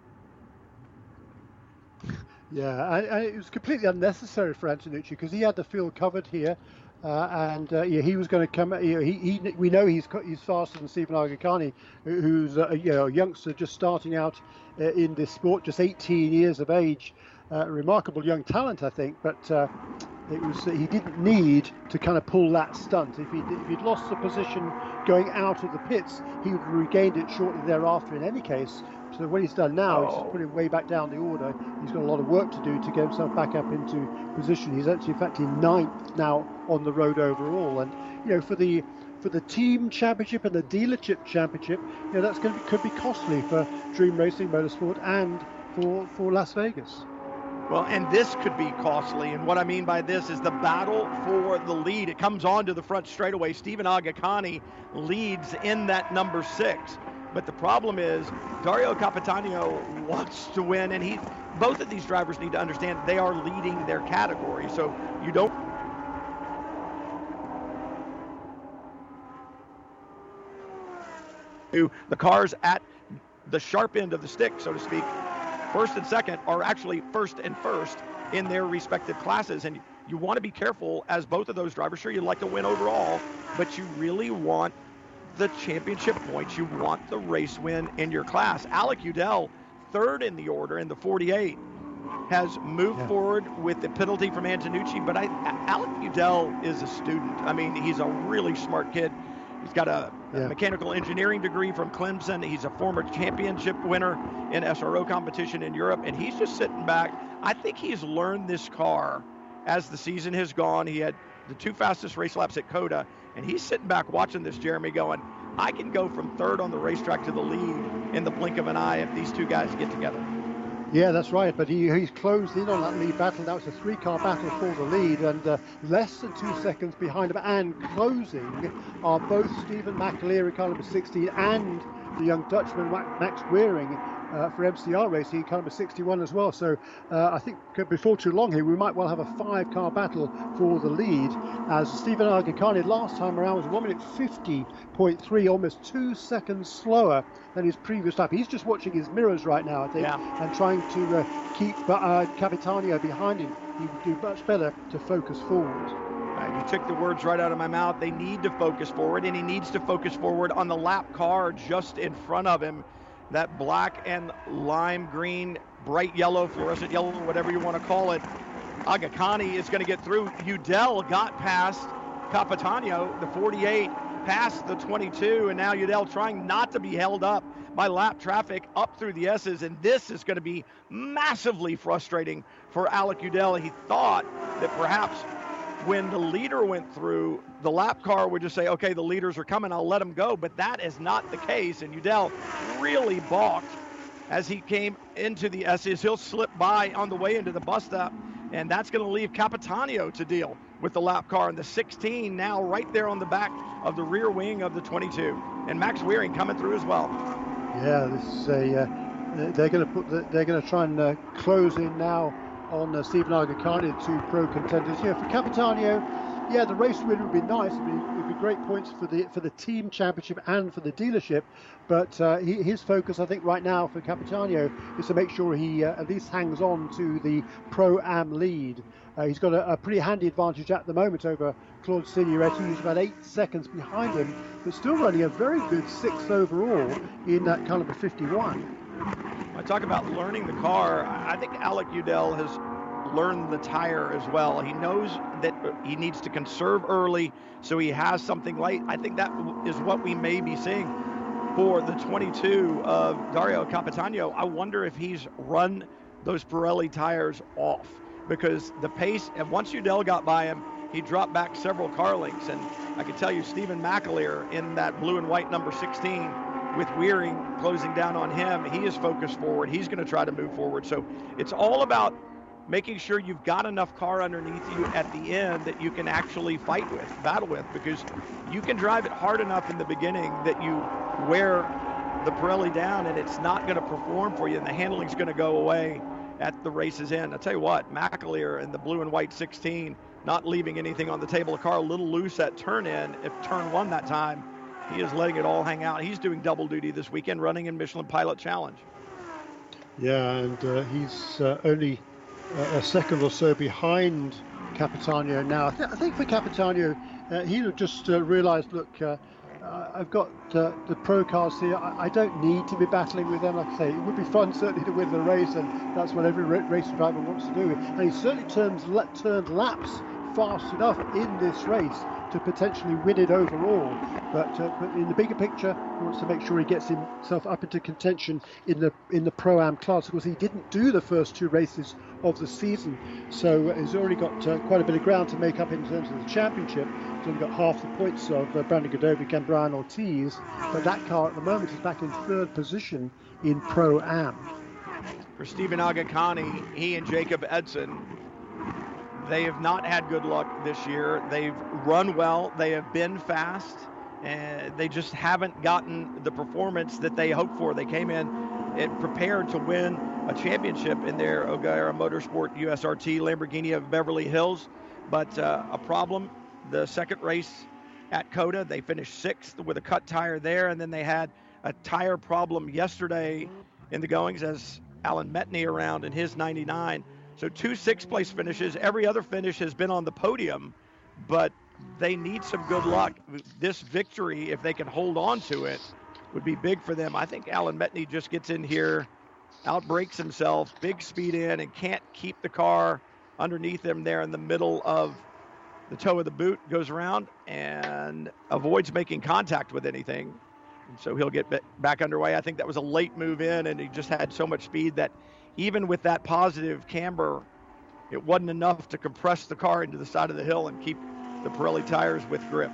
Yeah, I, I, it was completely unnecessary for Antonucci because he had the field covered here, uh, and uh, yeah, he was going to come. You know, he, he, we know he's he's faster than Stephen Agakani, who's uh, you know, a youngster just starting out uh, in this sport, just eighteen years of age. Uh, remarkable young talent, I think, but uh, it was he didn't need to kind of pull that stunt. If he if he'd lost the position going out of the pits, he would have regained it shortly thereafter. In any case. So what he's done now oh. is just put him way back down the order. He's got a lot of work to do to get himself back up into position. He's actually, in fact, in ninth now on the road overall. And you know, for the for the team championship and the dealership championship, you know, that's going to be, could be costly for Dream Racing Motorsport and for for Las Vegas. Well, and this could be costly. And what I mean by this is the battle for the lead. It comes on to the front straightaway. Stephen Agakani leads in that number six. But the problem is Dario Capitano wants to win, and he. Both of these drivers need to understand they are leading their category. So you don't. The cars at the sharp end of the stick, so to speak, first and second, are actually first and first in their respective classes. And you want to be careful as both of those drivers. Sure, you'd like to win overall, but you really want the championship points. You want the race win in your class. Alec Udell, third in the order in the forty-eight, has moved yeah. forward with the penalty from Antonucci, but I, Alec Udell is a student. I mean, he's a really smart kid. He's got a, yeah. a mechanical engineering degree from Clemson. He's a former championship winner in S R O competition in Europe, and he's just sitting back. I think he's learned this car as the season has gone. He had the two fastest race laps at COTA, and he's sitting back watching this, Jeremy, going, I can go from third on the racetrack to the lead in the blink of an eye if these two guys get together. Yeah, that's right. But he, he's closed in on that lead battle. That was a three-car battle for the lead, and uh, less than two seconds behind him. And closing are both Stephen McAleary, car number sixteen, and the young Dutchman Max Wearing uh, for M C R Racing, car number sixty-one as well. So uh, I think before too long here, we might well have a five-car battle for the lead, as Stephen Agakani last time around was one minute fifty point three, almost two seconds slower than his previous lap. He's just watching his mirrors right now, I think, yeah. and trying to uh, keep uh, Capitano behind him. He would do much better to focus forward. Right, you took the words right out of my mouth. They need to focus forward, and he needs to focus forward on the lap car just in front of him. That black and lime green, bright yellow, fluorescent yellow, whatever you want to call it. Agakani is going to get through. Udell got past Capitano, the forty-eight, past the twenty-two, and now Udell trying not to be held up by lap traffic up through the S's, and this is going to be massively frustrating for Alec Udell. He thought that perhaps when the leader went through, the lap car would just say, okay, the leaders are coming, I'll let them go. But that is not the case, and Udell really balked as he came into the S's. He'll slip by on the way into the bus stop, and that's going to leave Capitano to deal with the lap car. And the sixteen now right there on the back of the rear wing of the twenty-two. And Max Wearing coming through as well. Yeah, this is a, uh, they're going to put the, they're going to try and uh, close in now on uh, Stephen Agakani, two pro contenders. You know, for Capitano, Yeah, the race win would be nice. It'd be, it'd be great points for the for the team championship and for the dealership. But uh, he, his focus, I think, right now for Capitano is to make sure he uh, at least hangs on to the Pro-Am lead. Uh, he's got a, a pretty handy advantage at the moment over Claude Signoretti, who's about eight seconds behind him, but still running a very good sixth overall in that caliber fifty-one. I talk about learning the car. I think Alec Udell has learned the tire as well. He knows that he needs to conserve early so he has something late. I think that is what we may be seeing for the twenty-two of Dario Capitano. I wonder if he's run those Pirelli tires off, because the pace, and once Udell got by him, he dropped back several car lengths. And I can tell you, Stephen McAleer in that blue and white number sixteen, with Weering closing down on him, he is focused forward. He's going to try to move forward. So it's all about making sure you've got enough car underneath you at the end that you can actually fight with, battle with, because you can drive it hard enough in the beginning that you wear the Pirelli down and it's not going to perform for you, and the handling's going to go away at the race's end. I'll tell you what, McAleer in the blue and white sixteen, not leaving anything on the table. The car a little loose at turn in, if turn one that time. He is letting it all hang out. He's doing double duty this weekend, running in Michelin Pilot Challenge. Yeah, and uh, he's uh, only uh, a second or so behind Capitano now. I, th- I think for Capitano, uh, he'll just uh, realised, look, uh, uh, I've got uh, the pro cars here. I-, I don't need to be battling with them. Like I say, it would be fun certainly to win the race, and that's what every ra- race driver wants to do. And he certainly turns le- turned laps fast enough in this race to potentially win it overall, but, uh, but in the bigger picture, he wants to make sure he gets himself up into contention in the in the Pro-Am class. Of course, he didn't do the first two races of the season, so he's already got uh, quite a bit of ground to make up in terms of the championship. He's only got half the points of uh, Brandon Godovic and Brian Ortiz, but that car at the moment is back in third position in Pro-Am. For Stephen Agacani, he and Jacob Edson, they have not had good luck this year. They've run well. They have been fast. And they just haven't gotten the performance that they hoped for. They came in and prepared to win a championship in their O'Gara Motorsport U S R T Lamborghini of Beverly Hills. But uh, a problem, the second race at COTA, they finished sixth with a cut tire there. And then they had a tire problem yesterday in the goings as Alan Metney around in his ninety-nine. So two sixth-place finishes. Every other finish has been on the podium, but they need some good luck. This victory, if they can hold on to it, would be big for them. I think Alan Metney just gets in here, outbrakes himself, big speed in, and can't keep the car underneath him there in the middle of the toe of the boot, goes around and avoids making contact with anything. And so he'll get back underway. I think that was a late move in, and he just had so much speed that even with that positive camber, it wasn't enough to compress the car into the side of the hill and keep the Pirelli tires with grip.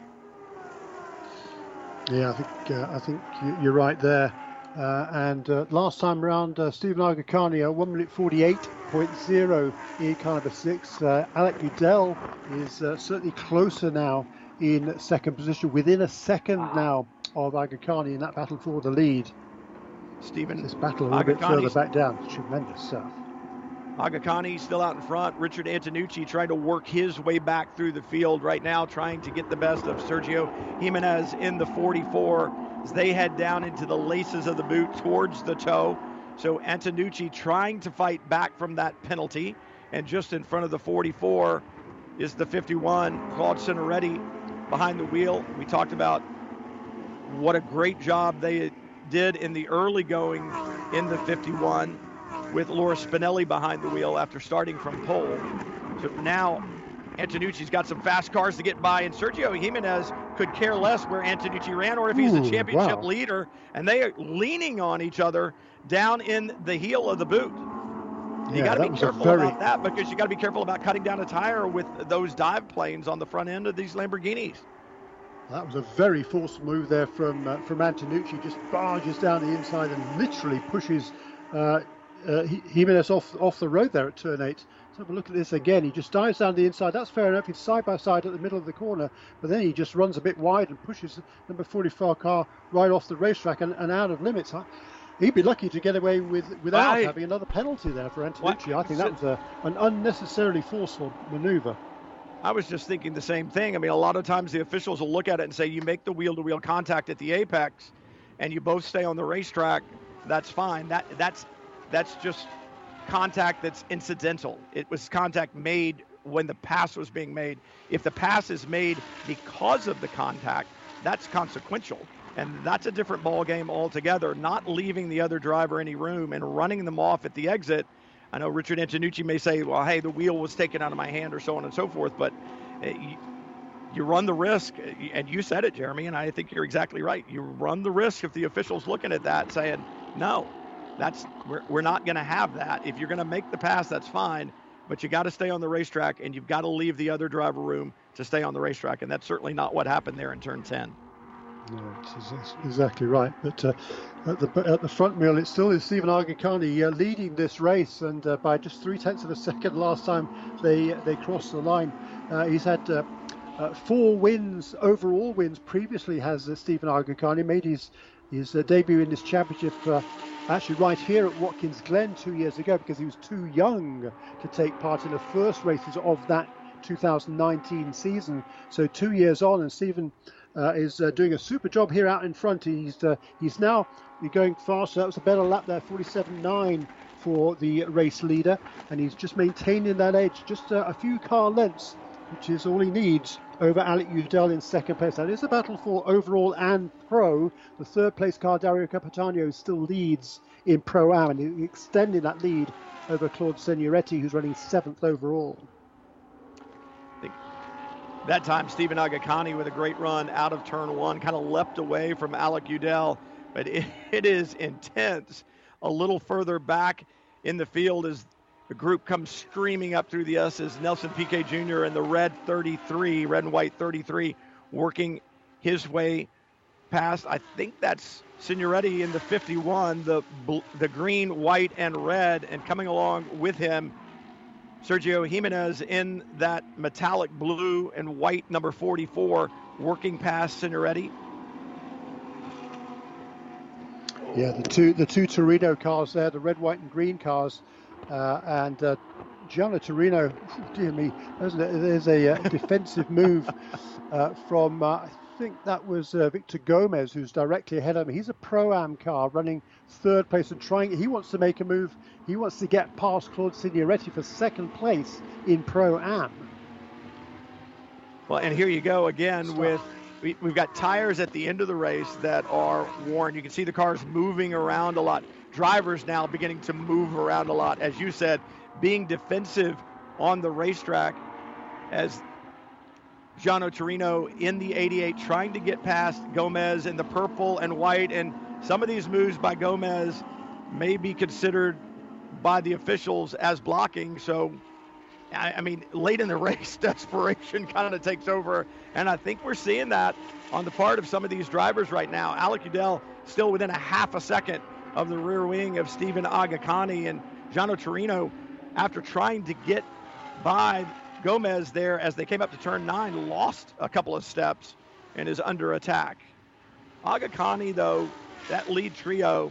Yeah, I think uh, I think you're right there. Uh, and uh, last time around, uh, Stephen Agacani, one minute forty-eight point oh in caliber six. Uh, Alec Udell is uh, certainly closer now in second position, within a second now of Agacani in that battle for the lead. Stephen, this battle a little bit further back down. Tremendous stuff. Agacani still out in front. Richard Antonucci trying to work his way back through the field right now, trying to get the best of Sergio Jimenez in the forty-four as they head down into the laces of the boot towards the toe. So Antonucci trying to fight back from that penalty. And just in front of the forty-four is the fifty-one, Claude Signoretti behind the wheel. We talked about what a great job they did in the early going in the fifty-one with Laura Spinelli behind the wheel after starting from pole. So now Antonucci's got some fast cars to get by, and Sergio Jimenez could care less where Antonucci ran or if he's Ooh, the championship wow. leader, and they are leaning on each other down in the heel of the boot. You yeah, got to be careful very... about that, because you got to be careful about cutting down a tire with those dive planes on the front end of these Lamborghinis. That was a very forceful move there from uh, from Antonucci. Just barges down the inside and literally pushes uh, uh, Jimenez off off the road there at turn eight. Let's have a look at this again. He just dives down the inside. That's fair enough. He's side by side at the middle of the corner, but then he just runs a bit wide and pushes number forty-four car right off the racetrack and, and out of limits. He'd be lucky to get away with without I, having another penalty there for Antonucci. What? I think that was a, an unnecessarily forceful manoeuvre. I was just thinking the same thing. I mean, a lot of times the officials will look at it and say, you make the wheel-to-wheel contact at the apex and you both stay on the racetrack, that's fine. That that's that's just contact that's incidental. It was contact made when the pass was being made. If the pass is made because of the contact, that's consequential. And that's a different ball game altogether. Not leaving the other driver any room and running them off at the exit. I know Richard Antonucci may say, well, hey, the wheel was taken out of my hand or so on and so forth, but you, you run the risk, and you said it, Jeremy, and I think you're exactly right. You run the risk if the official's looking at that saying, no, that's we're, we're not going to have that. If you're going to make the pass, that's fine, but you got to stay on the racetrack, and you've got to leave the other driver room to stay on the racetrack, and that's certainly not what happened there in turn ten. No, it's exactly right. But uh, at the at the front wheel, it still is Stephen Aghakhani uh, leading this race, and uh, by just three tenths of a second last time they they crossed the line. Uh, he's had uh, uh, four wins, overall wins previously. Has uh, Stephen Aghakhani made his his uh, debut in this championship uh, actually right here at Watkins Glen two years ago, because he was too young to take part in the first races of that two thousand nineteen season. So two years on, and Stephen Uh, is uh, doing a super job here out in front. He's uh, he's now going faster. That was a better lap there, forty-seven nine for the race leader, and he's just maintaining that edge, just uh, a few car lengths, which is all he needs over Alec Udell in second place. That is a battle for overall and pro. The third place car, Dario Capitano, still leads in Pro-Am, and extending that lead over Claude Signoretti, who's running seventh overall. That time, Stephen Aghakhani with a great run out of turn one, kind of leapt away from Alec Udell, but it, it is intense. A little further back in the field as the group comes screaming up through the S's. Nelson Piquet Junior in the red thirty-three, red and white thirty-three, working his way past. I think that's Signoretti in the fifty-one, the the green, white, and red, and coming along with him, Sergio Jimenez in that metallic blue and white number forty-four, working past Signoretti. Yeah, the two the two Torino cars there, the red, white, and green cars, uh, and uh, Gianna Torino. Dear me, there's a uh, defensive move uh, from uh, I think that was uh, Victor Gomez, who's directly ahead of him. He's a Pro-Am car running third place and trying. He wants to make a move. He wants to get past Claude Signoretti for second place in Pro-Am. Well, and here you go again Stop. with, we, we've got tires at the end of the race that are worn. You can see the cars moving around a lot. Drivers now beginning to move around a lot. As you said, being defensive on the racetrack as Gianno Torino in the eighty-eight trying to get past Gomez in the purple and white. And some of these moves by Gomez may be considered by the officials as blocking. So, I, I mean, late in the race, desperation kind of takes over. And I think we're seeing that on the part of some of these drivers right now. Alec Udell still within a half a second of the rear wing of Stephen Aghakhani. And Gianno Torino, after trying to get by Gomez there as they came up to turn nine, lost a couple of steps and is under attack. Aghakhani, though, that lead trio,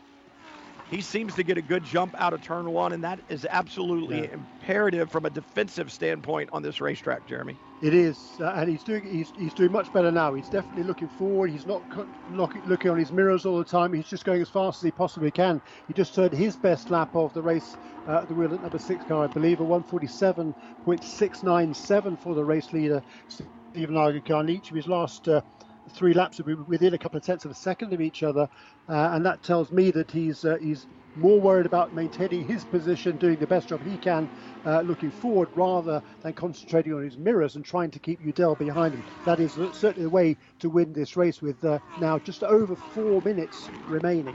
he seems to get a good jump out of turn one, and that is absolutely yeah. imperative from a defensive standpoint on this racetrack, Jeremy. It is, uh, and he's doing he's he's doing much better now. He's definitely looking forward. He's not look, looking on his mirrors all the time. He's just going as fast as he possibly can. He just turned his best lap of the race uh, at the wheel at number six car, I believe, a one forty-seven point six nine seven for the race leader, Stephen Aghakhani. Each of his last uh, three laps will be within a couple of tenths of a second of each other, uh, and that tells me that he's uh, he's more worried about maintaining his position, doing the best job he can, uh, looking forward, rather than concentrating on his mirrors and trying to keep Udell behind him. That is certainly the way to win this race with uh, now just over four minutes remaining.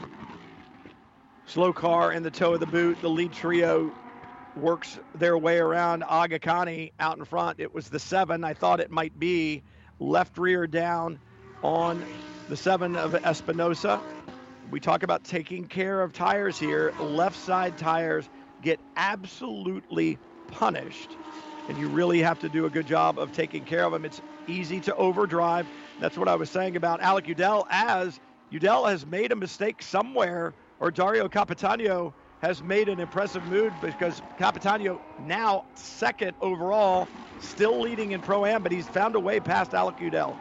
Slow car in the toe of the boot. The lead trio works their way around Aghakhani out in front. It was the seven. I thought it might be left rear down on the seven of Espinosa. We talk about taking care of tires here. Left side tires get absolutely punished, and you really have to do a good job of taking care of them. It's easy to overdrive. That's what I was saying about Alec Udell, as Udell has made a mistake somewhere, or Dario Capitano has made an impressive move because Capitano now second overall, still leading in Pro-Am, but he's found a way past Alec Udell.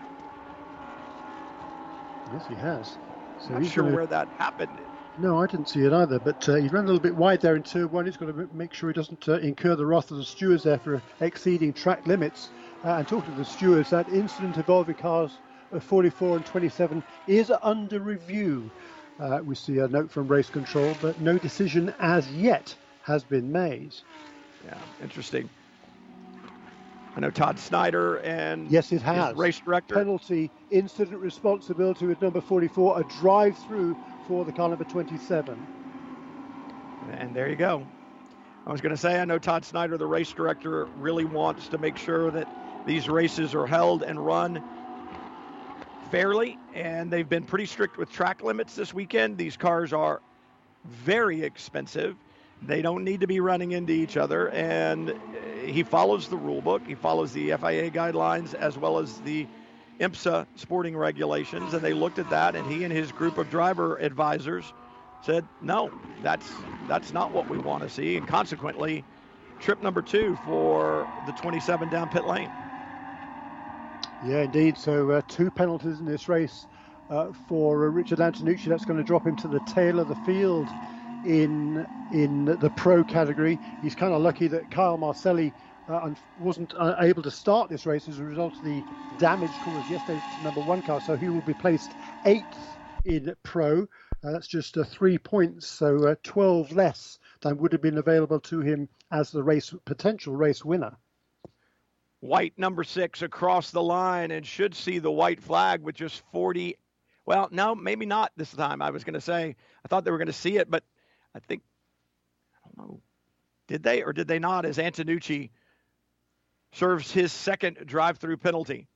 Yes, he has. So I'm not sure gonna... where that happened. No, I didn't see it either, but uh, he ran a little bit wide there in turn one. He's got to make sure he doesn't uh, incur the wrath of the stewards there for exceeding track limits. Uh, and talking to the stewards, that incident involving cars of forty-four and twenty-seven is under review. Uh, we see a note from race control, but no decision as yet has been made. Yeah, interesting. I know Todd Snyder and yes, it has race director. Penalty, incident responsibility with number forty-four, a drive-through for the car number twenty-seven. And there you go. I was going to say, I know Todd Snyder, the race director, really wants to make sure that these races are held and run fairly, and they've been pretty strict with track limits this weekend. These cars are very expensive. They don't need to be running into each other, and he follows the rule book. He follows the F I A guidelines as well as the IMSA sporting regulations, and they looked at that, and he and his group of driver advisors said, no, that's that's not what we want to see, and consequently, trip number two for the twenty-seven down pit lane. Yeah, indeed. So uh, two penalties in this race uh, for uh, Richard Antonucci. That's going to drop him to the tail of the field in in the pro category. He's kind of lucky that Kyle Marcelli uh, wasn't uh, able to start this race as a result of the damage caused yesterday to number one car. So he will be placed eighth in pro. Uh, that's just uh, three points, so uh, twelve less than would have been available to him as the race potential race winner. White number six across the line and should see the white flag with just forty. Well, no, maybe not this time. I was going to say, I thought they were going to see it, but I think, I don't know, did they or did they not, as Antonucci serves his second drive-through penalty?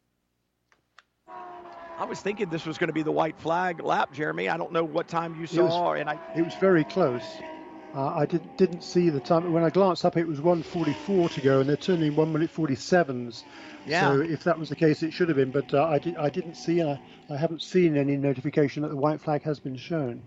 I was thinking this was going to be the white flag lap, Jeremy. I don't know what time you saw. It was, and I. It was very close. Uh, I did, didn't see the time. When I glanced up, it was one forty-four to go, and they're turning one minute forty-sevens. Yeah. So if that was the case, it should have been. But uh, I, did, I didn't see, uh, I haven't seen any notification that the white flag has been shown.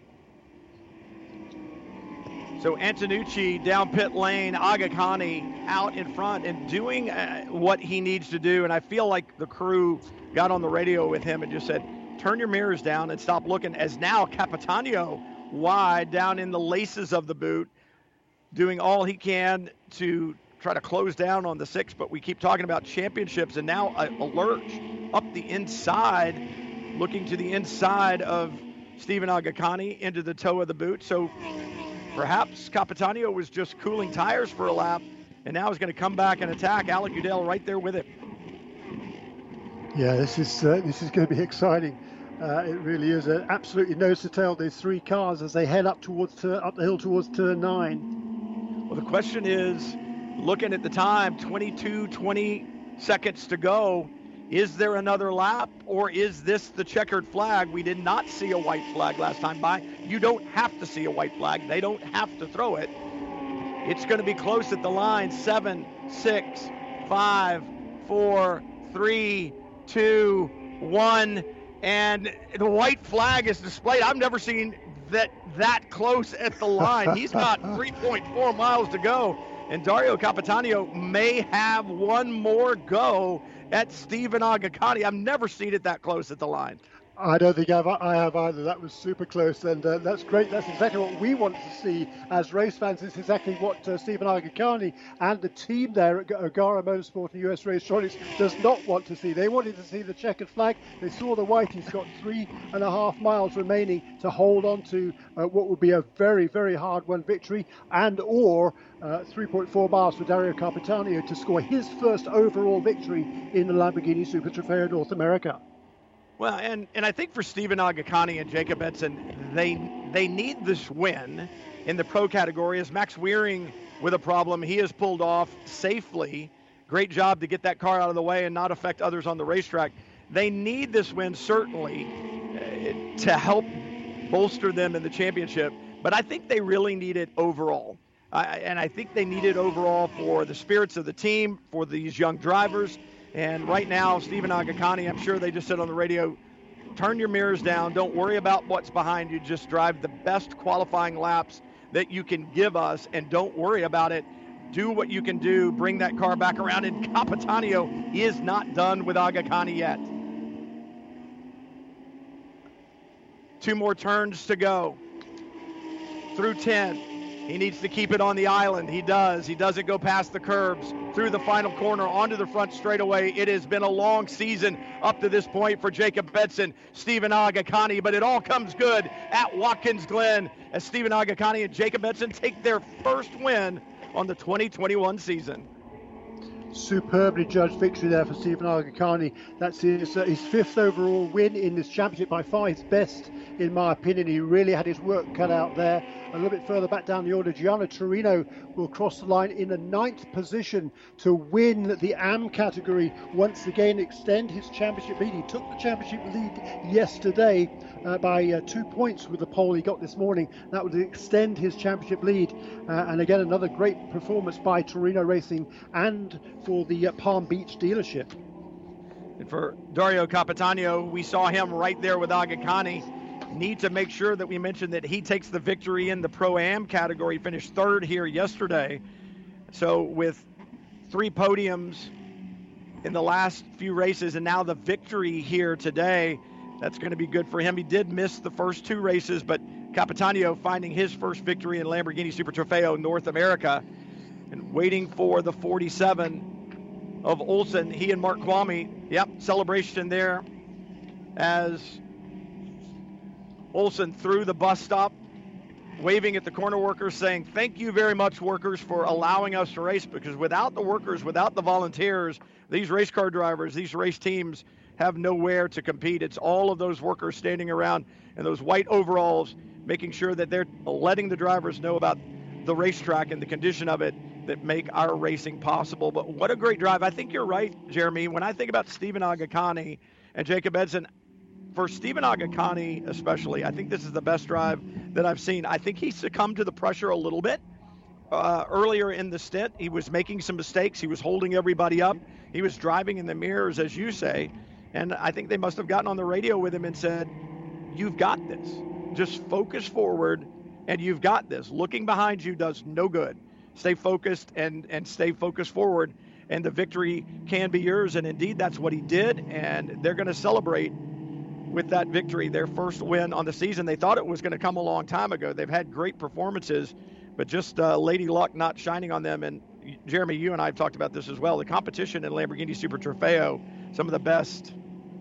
So Antonucci down pit lane, Aga Khani out in front and doing uh, what he needs to do. And I feel like the crew got on the radio with him and just said, turn your mirrors down and stop looking, as now Capitano wide down in the laces of the boot, doing all he can to try to close down on the six. But we keep talking about championships, and now a, a lurch up the inside, looking to the inside of Stephen Aga Khani into the toe of the boot. So perhaps Capitano was just cooling tires for a lap, and now is going to come back and attack. Alec Udell right there with it. Yeah, this is uh, this is going to be exciting. Uh, it really is. Uh, absolutely nose to tail, these three cars as they head up towards tur- up the hill towards turn nine. Well, the question is, looking at the time, twenty-two, twenty seconds to go, is there another lap, or is this the checkered flag? We did not see a white flag last time by. You don't have to see a white flag. They don't have to throw it. It's going to be close at the line. Seven, six, five, four, three, two, one. And the white flag is displayed. I've never seen that that close at the line. He's got three point four miles to go. And Dario Capitano may have one more go at Stephen Aga Khani. I've never seen it that close at the line. I don't think I've, I have either. That was super close, and uh, that's great. That's exactly what we want to see as race fans. It's exactly what uh, Stephen Aga Khani and the team there at Agara Motorsport and U S Racetronics does not want to see. They wanted to see the checkered flag. They saw the white. He's got three and a half miles remaining to hold on to uh, what would be a very, very hard-won victory, and or uh, three point four miles for Dario Capitano to score his first overall victory in the Lamborghini Super Trofeo North America. Well, and, and I think for Stephen Aga Khani and Jacob Edson, they they need this win in the pro category. As Max Weering with a problem, he has pulled off safely. Great job to get that car out of the way and not affect others on the racetrack. They need this win, certainly, uh, to help bolster them in the championship. But I think they really need it overall. Uh, and I think they need it overall for the spirits of the team, for these young drivers. And right now, Stephen Aga Khani, I'm sure they just said on the radio, turn your mirrors down. Don't worry about what's behind you. Just drive the best qualifying laps that you can give us, and don't worry about it. Do what you can do. Bring that car back around. And Capitano is not done with Aga Khan yet. Two more turns to go through ten. He needs to keep it on the island. He does. He doesn't go past the curbs. Through the final corner, onto the front straightaway. It has been a long season up to this point for Jacob Benson, Stephen Agakani, but it all comes good at Watkins Glen as Stephen Agakani and Jacob Benson take their first win on the twenty twenty-one season. Superbly judged victory there for Stephen Agakani. That's his, uh, his fifth overall win in this championship, by far his best, in my opinion. He really had his work cut out there. A little bit further back down the order, Gianna Torino will cross the line in the ninth position to win the A M category, once again extend his championship lead. He took the championship lead yesterday uh, by uh, two points with the pole he got this morning. That would extend his championship lead. Uh, and again, another great performance by Torino Racing and for the uh, Palm Beach dealership. And for Dario Capitano, we saw him right there with Agakani. Need to make sure that we mention that he takes the victory in the Pro-Am category. He finished third here yesterday. So with three podiums in the last few races and now the victory here today, that's going to be good for him. He did miss the first two races, but Capitano finding his first victory in Lamborghini Super Trofeo North America and waiting for the forty-seven of Olsen. He and Mark Kwame, yep, celebration there as Olsen through the bus stop, waving at the corner workers, saying, thank you very much, workers, for allowing us to race, because without the workers, without the volunteers, these race car drivers, these race teams have nowhere to compete. It's all of those workers standing around in those white overalls, making sure that they're letting the drivers know about the racetrack and the condition of it that make our racing possible. But what a great drive. I think you're right, Jeremy. When I think about Stephen Agakani and Jacob Benson, for Stephen Agakani especially, I think this is the best drive that I've seen. I think he succumbed to the pressure a little bit uh, earlier in the stint. He was making some mistakes. He was holding everybody up. He was driving in the mirrors, as you say. And I think they must have gotten on the radio with him and said, you've got this. Just focus forward, and you've got this. Looking behind you does no good. Stay focused and, and stay focused forward, and the victory can be yours. And indeed, that's what he did, and they're going to celebrate with that victory, their first win on the season. They thought it was going to come a long time ago. They've had great performances, but just uh, lady luck not shining on them. And Jeremy, you and I have talked about this as well. The competition in Lamborghini Super Trofeo, some of the best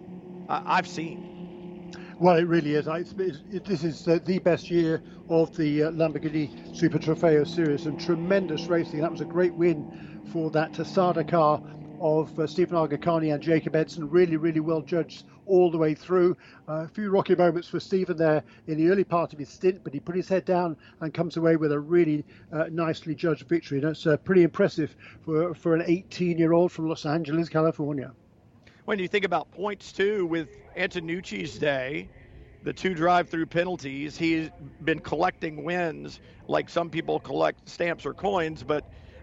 uh, I've seen. Well, it really is. It's, it's, it, this is uh, the best year of the uh, Lamborghini Super Trofeo series, and tremendous racing. That was a great win for that Tasada car of uh, Stephen Agakani and Jacob Edson. Really, really well judged all the way through. Uh, a few rocky moments for Stephen there in the early part of his stint, but he put his head down and comes away with a really uh, nicely judged victory. That's uh, pretty impressive for, for an eighteen-year-old from Los Angeles, California. When you think about points, too, with Antonucci's day, the two drive-through penalties, he's been collecting wins like some people collect stamps or coins, but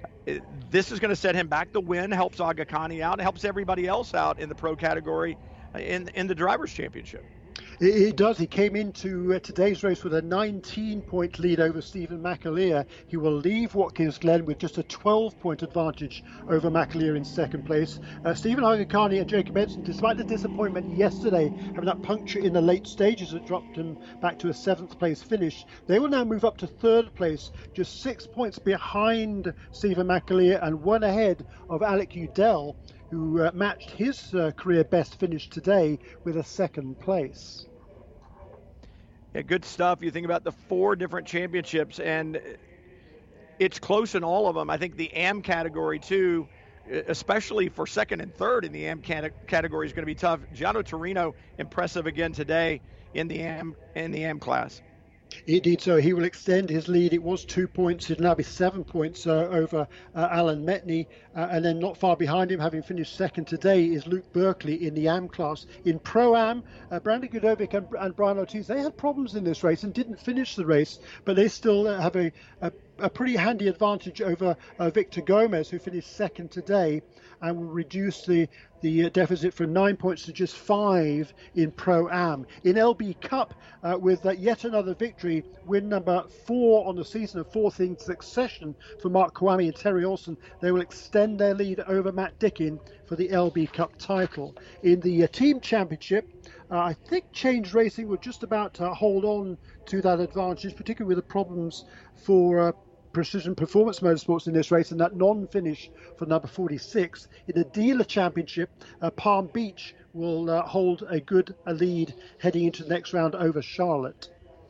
this is going to set him back. The win helps Agakani out, helps everybody else out in the pro category in in the Drivers' Championship. It, it does. He came into uh, today's race with a nineteen-point lead over Stephen McAleer. He will leave Watkins Glen with just a twelve-point advantage over McAleer in second place. Uh, Stephen Agakani and Jacob Edson, despite the disappointment yesterday, having that puncture in the late stages that dropped him back to a seventh-place finish, they will now move up to third place, just six points behind Stephen McAleer and one ahead of Alec Udell, who uh, matched his uh, career best finish today with a second place. Yeah, good stuff. You think about the four different championships, and it's close in all of them. I think the A M category, too, especially for second and third in the A M cate- category, is going to be tough. Gianno Torino, impressive again today in the A M, in the A M class. Indeed, so he will extend his lead. It was two points. It'll now be seven points uh, over uh, Alan Metney. Uh, and then not far behind him, having finished second today, is Luke Berkeley in the A M class. In Pro-Am, uh, Brandon Gudovic and, and Brian Ortiz, they had problems in this race and didn't finish the race, but they still uh, have a, a a pretty handy advantage over uh, Victor Gomez, who finished second today, and will reduce the the deficit from nine points to just five in Pro-Am. In L B Cup, uh, with uh, yet another victory, win number four on the season, and fourth in succession for Mark Kawami and Terry Olsen, they will extend their lead over Matt Dickin for the L B Cup title. In the uh, team championship, uh, I think Change Racing were just about to hold on to that advantage, particularly with the problems for uh, Precision Performance Motorsports in this race, and that non-finish for number forty-six. In the dealer championship, uh, Palm Beach will uh, hold a good a lead heading into the next round over Charlotte.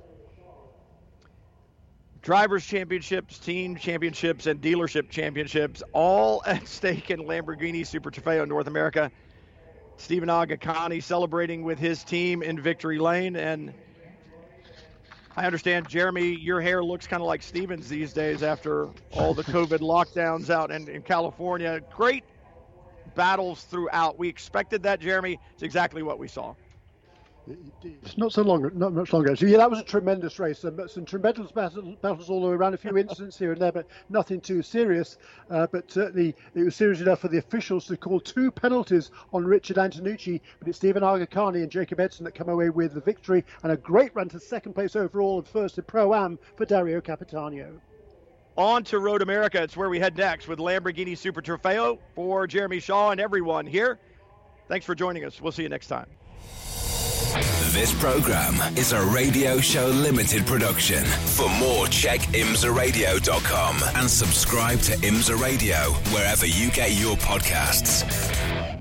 Drivers' championships, team championships, and dealership championships all at stake in Lamborghini Super Trofeo North America. Stephen Agacani celebrating with his team in Victory Lane, and I understand, Jeremy, your hair looks kind of like Steven's these days after all the COVID lockdowns out in, in California. Great battles throughout. We expected that, Jeremy. It's exactly what we saw. It's not so long, not much longer. So yeah, that was a tremendous race. Some, some tremendous battles, battles all the way around. A few incidents here and there, but nothing too serious. Uh, but certainly it was serious enough for the officials to call two penalties on Richard Antonucci. But it's Stephen Agacani and Jacob Edson that come away with the victory, and a great run to second place overall and first in Pro-Am for Dario Capitano. On to Road America. It's where we head next with Lamborghini Super Trofeo. For Jeremy Shaw and everyone here, thanks for joining us. We'll see you next time. This program is a Radio Show Limited production. For more, check imsa radio dot com and subscribe to IMSA Radio wherever you get your podcasts.